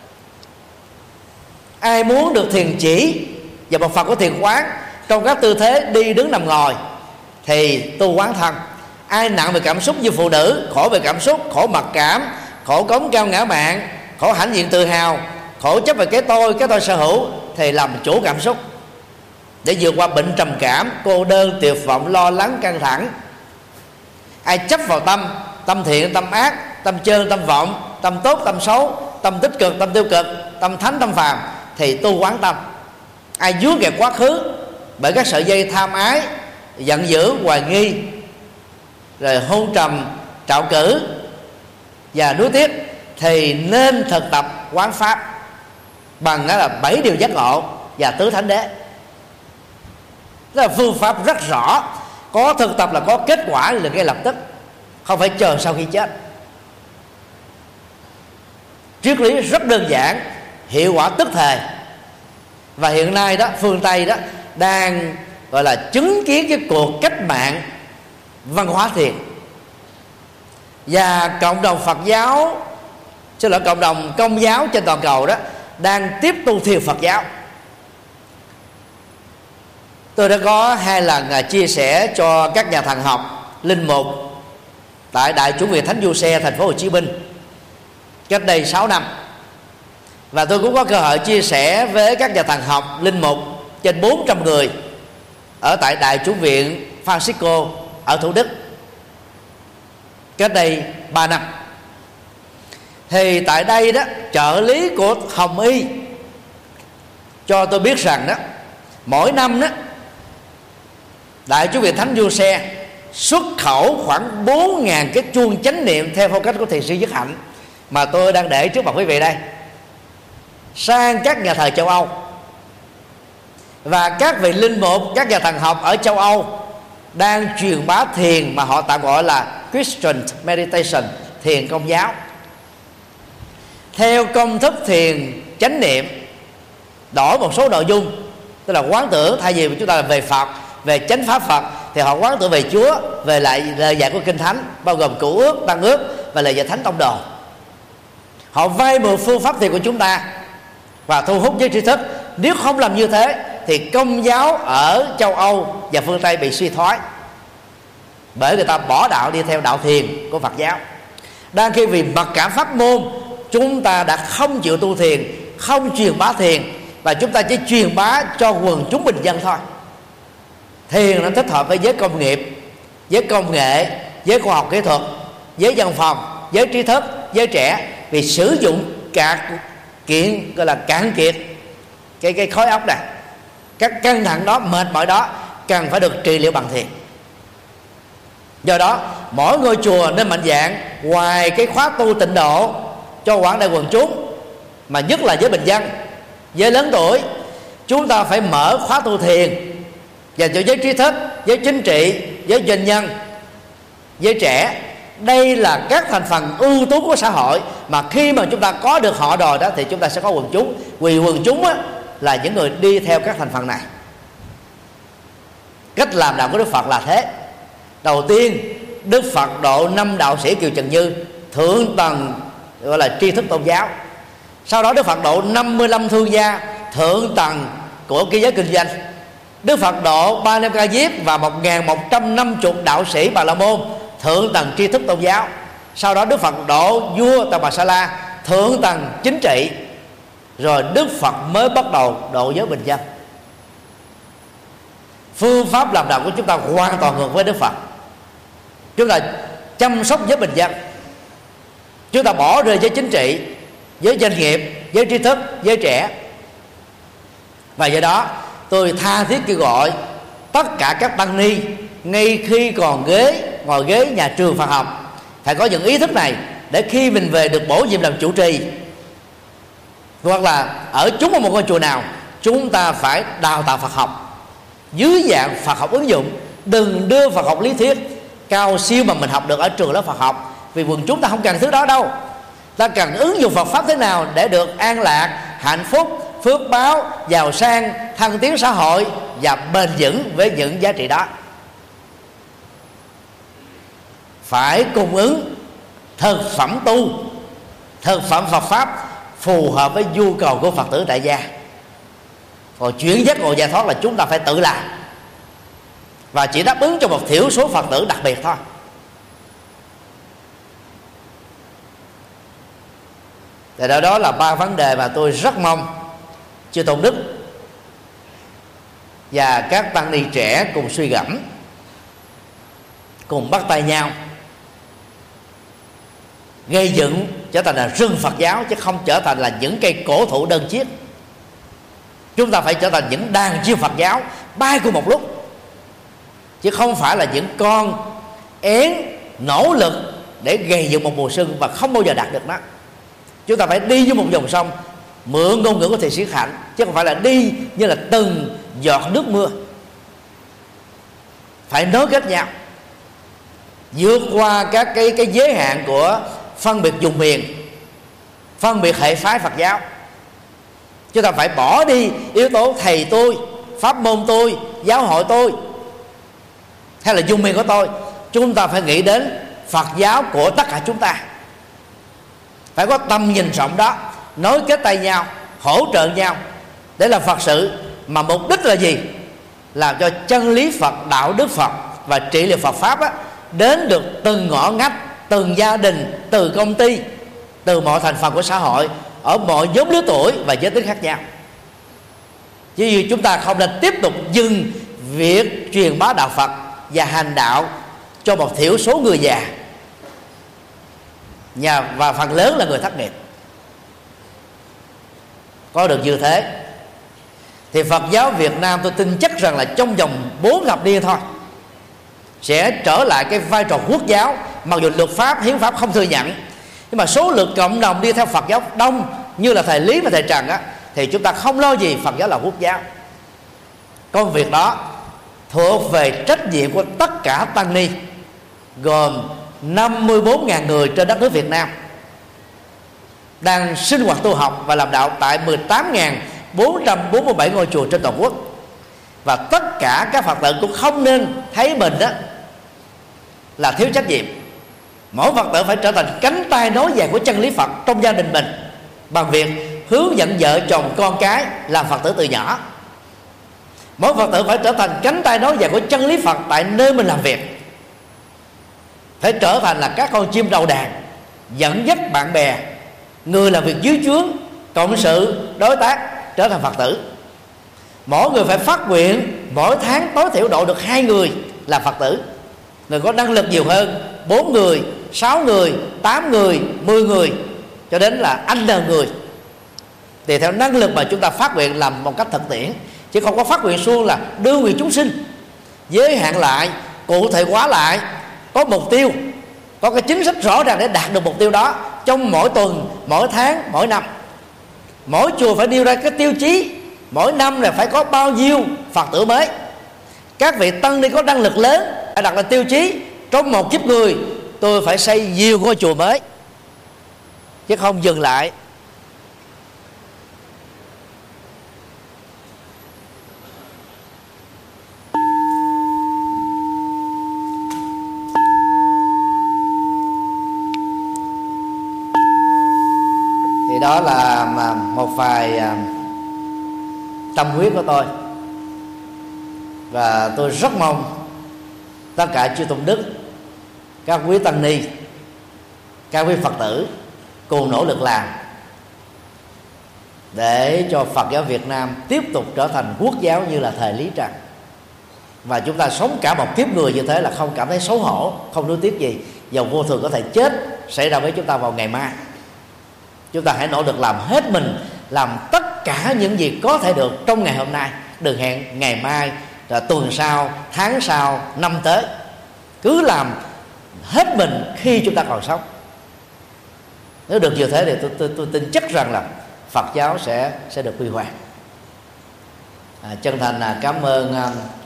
Ai muốn được thiền chỉ và một phần của thiền quán trong các tư thế đi đứng nằm ngồi thì tu quán thân. Ai nặng về cảm xúc như phụ nữ, khổ về cảm xúc, khổ mặc cảm, khổ cống cao ngã mạn, khổ hãnh diện tự hào, khổ chấp về cái tôi sở hữu, thì làm chủ cảm xúc để vượt qua bệnh trầm cảm, cô đơn, tuyệt vọng, lo lắng, căng thẳng. Ai chấp vào tâm thiện, tâm ác, tâm chơn, tâm vọng, tâm tốt, tâm xấu, tâm tích cực, tâm tiêu cực, tâm thánh, tâm phàm, thì tu quán tâm. Ai dướng kẹt quá khứ bởi các sợi dây tham ái, giận dữ, hoài nghi, rồi hôn trầm, trạo cử và nuối tiếc, thì nên thực tập quán pháp bằng là 7 điều giác ngộ và tứ thánh đế. Đó là phương pháp rất rõ, có thực tập là có kết quả là ngay lập tức, không phải chờ sau khi chết. Triết lý rất đơn giản, hiệu quả tức thời. Và hiện nay đó, phương Tây đó đang gọi là chứng kiến cái cuộc cách mạng văn hóa thiền, và cộng đồng Phật giáo, cộng đồng Công giáo trên toàn cầu đó đang tiếp tu thiền Phật giáo. Tôi đã có 2 lần chia sẻ cho các nhà thần học, linh mục tại Đại Chủ viện Thánh Giuse, thành phố Hồ Chí Minh cách đây 6 năm. Và tôi cũng có cơ hội chia sẻ với các nhà thần học, linh mục trên 400 người ở tại Đại Chủ viện Francisco ở Thủ Đức cách đây 3 năm. Thì tại đây đó, trợ lý của Hồng Y cho tôi biết rằng đó, mỗi năm đó Đại Chủ viện Thánh Giuse xuất khẩu khoảng 4.000 cái chuông chánh niệm theo phong cách của thiền sư Nhất Hạnh, mà tôi đang để trước mặt quý vị đây, sang các nhà thờ châu Âu. Và các vị linh mục, các nhà thần học ở châu Âu đang truyền bá thiền mà họ tạm gọi là Christian Meditation, thiền Công giáo, theo công thức thiền chánh niệm, đổi một số nội dung. Tức là quán tưởng, thay vì chúng ta là về Phật, về chánh pháp Phật, thì họ quán tưởng về Chúa, về lại lời dạy của Kinh Thánh, bao gồm Cựu Ước, Tăng Ước và lời dạy Thánh Tông Đồ. Họ vay mượn phương pháp thiền của chúng ta và thu hút giới trí thức. Nếu không làm như thế thì Công giáo ở châu Âu và phương Tây bị suy thoái, bởi người ta bỏ đạo đi theo đạo thiền của Phật giáo. Đang khi vì mặc cảm pháp môn, chúng ta đã không chịu tu thiền, không truyền bá thiền, và chúng ta chỉ truyền bá cho quần chúng bình dân thôi. Thiền nó thích hợp với giới công nghiệp, giới công nghệ, giới khoa học kỹ thuật, giới văn phòng, giới trí thức, giới trẻ, vì sử dụng cạn kiện, gọi là cạn kiệt cái khối óc này. Các căng thẳng đó, mệt mỏi đó cần phải được trị liệu bằng thiền. Do đó mỗi ngôi chùa nên mạnh dạn, ngoài cái khóa tu tịnh độ cho quảng đại quần chúng, mà nhất là giới bình dân, giới lớn tuổi, chúng ta phải mở khóa tu thiền dành cho giới trí thức, giới chính trị, giới doanh nhân, giới trẻ. Đây là các thành phần ưu tú của xã hội, mà khi mà chúng ta có được họ rồi đó thì chúng ta sẽ có quần chúng. Vì quần chúng á, là những người đi theo các thành phần này. Cách làm đạo của Đức Phật là thế. Đầu tiên, Đức Phật độ 5 đạo sĩ Kiều Trần Như, thượng tầng gọi là tri thức tôn giáo. Sau đó Đức Phật độ 55 thương gia, thượng tầng của cái giới kinh doanh. Đức Phật độ Ba Nem Ca Diếp và 1150 đạo sĩ Bà La Môn, thượng tầng tri thức tôn giáo. Sau đó Đức Phật độ vua Tà Bà Sa La, thượng tầng chính trị. Rồi Đức Phật mới bắt đầu độ giới bình dân. Phương pháp làm đạo của chúng ta hoàn toàn ngược với Đức Phật. Chúng ta chăm sóc giới bình dân, chúng ta bỏ rơi giới chính trị, giới doanh nghiệp, giới trí thức, giới trẻ. Và do đó tôi tha thiết kêu gọi tất cả các tăng ni ngay khi còn ngồi ghế nhà trường Phật học phải có những ý thức này, để khi mình về được bổ nhiệm làm chủ trì, hoặc là ở chúng ở một ngôi chùa nào, chúng ta phải đào tạo Phật học dưới dạng Phật học ứng dụng. Đừng đưa Phật học lý thuyết cao siêu mà mình học được ở trường lớp Phật học, vì quần chúng ta không cần thứ đó đâu. Ta cần ứng dụng Phật pháp thế nào để được an lạc, hạnh phúc, phước báo, giàu sang, thăng tiến xã hội và bền vững với những giá trị đó. Phải cung ứng thực phẩm tu, thực phẩm Phật pháp phù hợp với nhu cầu của Phật tử tại gia. Còn chuyển giác ngộ giải thoát là chúng ta phải tự làm, và chỉ đáp ứng cho một thiểu số Phật tử đặc biệt thôi. Thì đó là 3 vấn đề mà tôi rất mong chư Tôn Đức và các tăng ni trẻ cùng suy gẫm, cùng bắt tay nhau gây dựng trở thành là rừng Phật giáo, chứ không trở thành là những cây cổ thụ đơn chiếc. Chúng ta phải trở thành những đàn chiêu Phật giáo bay cùng một lúc, chứ không phải là những con én nỗ lực để gây dựng một mùa xuân và không bao giờ đạt được nó. Chúng ta phải đi như một dòng sông, mượn ngôn ngữ của thầy Sĩ Hạnh, chứ không phải là đi như là từng giọt nước mưa. Phải nối kết nhau, vượt qua các cái giới hạn của phân biệt vùng miền, phân biệt hệ phái Phật giáo. Chúng ta phải bỏ đi yếu tố thầy tôi, pháp môn tôi, giáo hội tôi, hay là vùng miền của tôi. Chúng ta phải nghĩ đến Phật giáo của tất cả chúng ta. Phải có tầm nhìn rộng đó, nối kết tay nhau, hỗ trợ nhau để làm Phật sự. Mà mục đích là gì? Làm cho chân lý Phật, đạo đức Phật và trị liệu Phật pháp đến được từng ngõ ngách, từng gia đình, từ công ty, từ mọi thành phần của xã hội, ở mọi nhóm lứa tuổi và giới tính khác nhau. Chứ vì chúng ta không nên tiếp tục dừng việc truyền bá đạo Phật và hành đạo cho một thiểu số người già và phần lớn là người thất nghiệp. Có được như thế thì Phật giáo Việt Nam tôi tin chắc rằng là trong vòng 4 thập niên thôi sẽ trở lại cái vai trò quốc giáo. Mặc dù luật pháp, hiến pháp không thừa nhận, nhưng mà số lượng cộng đồng đi theo Phật giáo đông như là thầy Lý và thầy Trần thì chúng ta không lo gì Phật giáo là quốc giáo. Công việc đó thuộc về trách nhiệm của tất cả tăng ni, gồm 54.000 người trên đất nước Việt Nam đang sinh hoạt tu học và làm đạo tại 18.447 ngôi chùa trên toàn quốc. Và tất cả các Phật tử cũng không nên thấy mình là thiếu trách nhiệm. Mỗi Phật tử phải trở thành cánh tay nối dài của chân lý Phật trong gia đình mình, bằng việc hướng dẫn vợ chồng con cái làm Phật tử từ nhỏ. Mỗi Phật tử phải trở thành cánh tay nối dài của chân lý Phật tại nơi mình làm việc. Phải trở thành là các con chim đầu đàn, dẫn dắt bạn bè, người làm việc dưới trướng, cộng sự, đối tác trở thành Phật tử. Mỗi người phải phát nguyện mỗi tháng tối thiểu độ được 2 người là Phật tử. Người có năng lực nhiều hơn 4 người, 6 người, 8 người, 10 người, cho đến là N người, tùy theo năng lực mà chúng ta phát nguyện làm một cách thực tiễn. Chứ không có phát nguyện suông là đưa nguyện chúng sinh, giới hạn lại, cụ thể hóa lại, có mục tiêu, có cái chính sách rõ ràng để đạt được mục tiêu đó trong mỗi tuần, mỗi tháng, mỗi năm. Mỗi chùa phải nêu ra cái tiêu chí mỗi năm là phải có bao nhiêu Phật tử mới. Các vị tăng ni có năng lực lớn phải đặt ra tiêu chí trong một kiếp người tôi phải xây nhiều ngôi chùa mới, chứ không dừng lại. Thì đó là một vài tâm huyết của tôi. Và tôi rất mong tất cả chư tôn đức, các quý tăng ni, các quý Phật tử cùng nỗ lực làm để cho Phật giáo Việt Nam tiếp tục trở thành quốc giáo như là thời Lý Trần. Và chúng ta sống cả một kiếp người như thế là không cảm thấy xấu hổ, không nuối tiếc gì. Dầu vô thường có thể chết xảy ra với chúng ta vào ngày mai, chúng ta hãy nỗ lực làm hết mình, làm tất cả những gì có thể được trong ngày hôm nay. Đừng hẹn ngày mai, rồi tuần sau, tháng sau, năm tới. Cứ làm hết mình khi chúng ta còn sống. Nếu được như thế thì tôi tin chắc rằng là Phật giáo sẽ được huy hoàng. Chân thành cảm ơn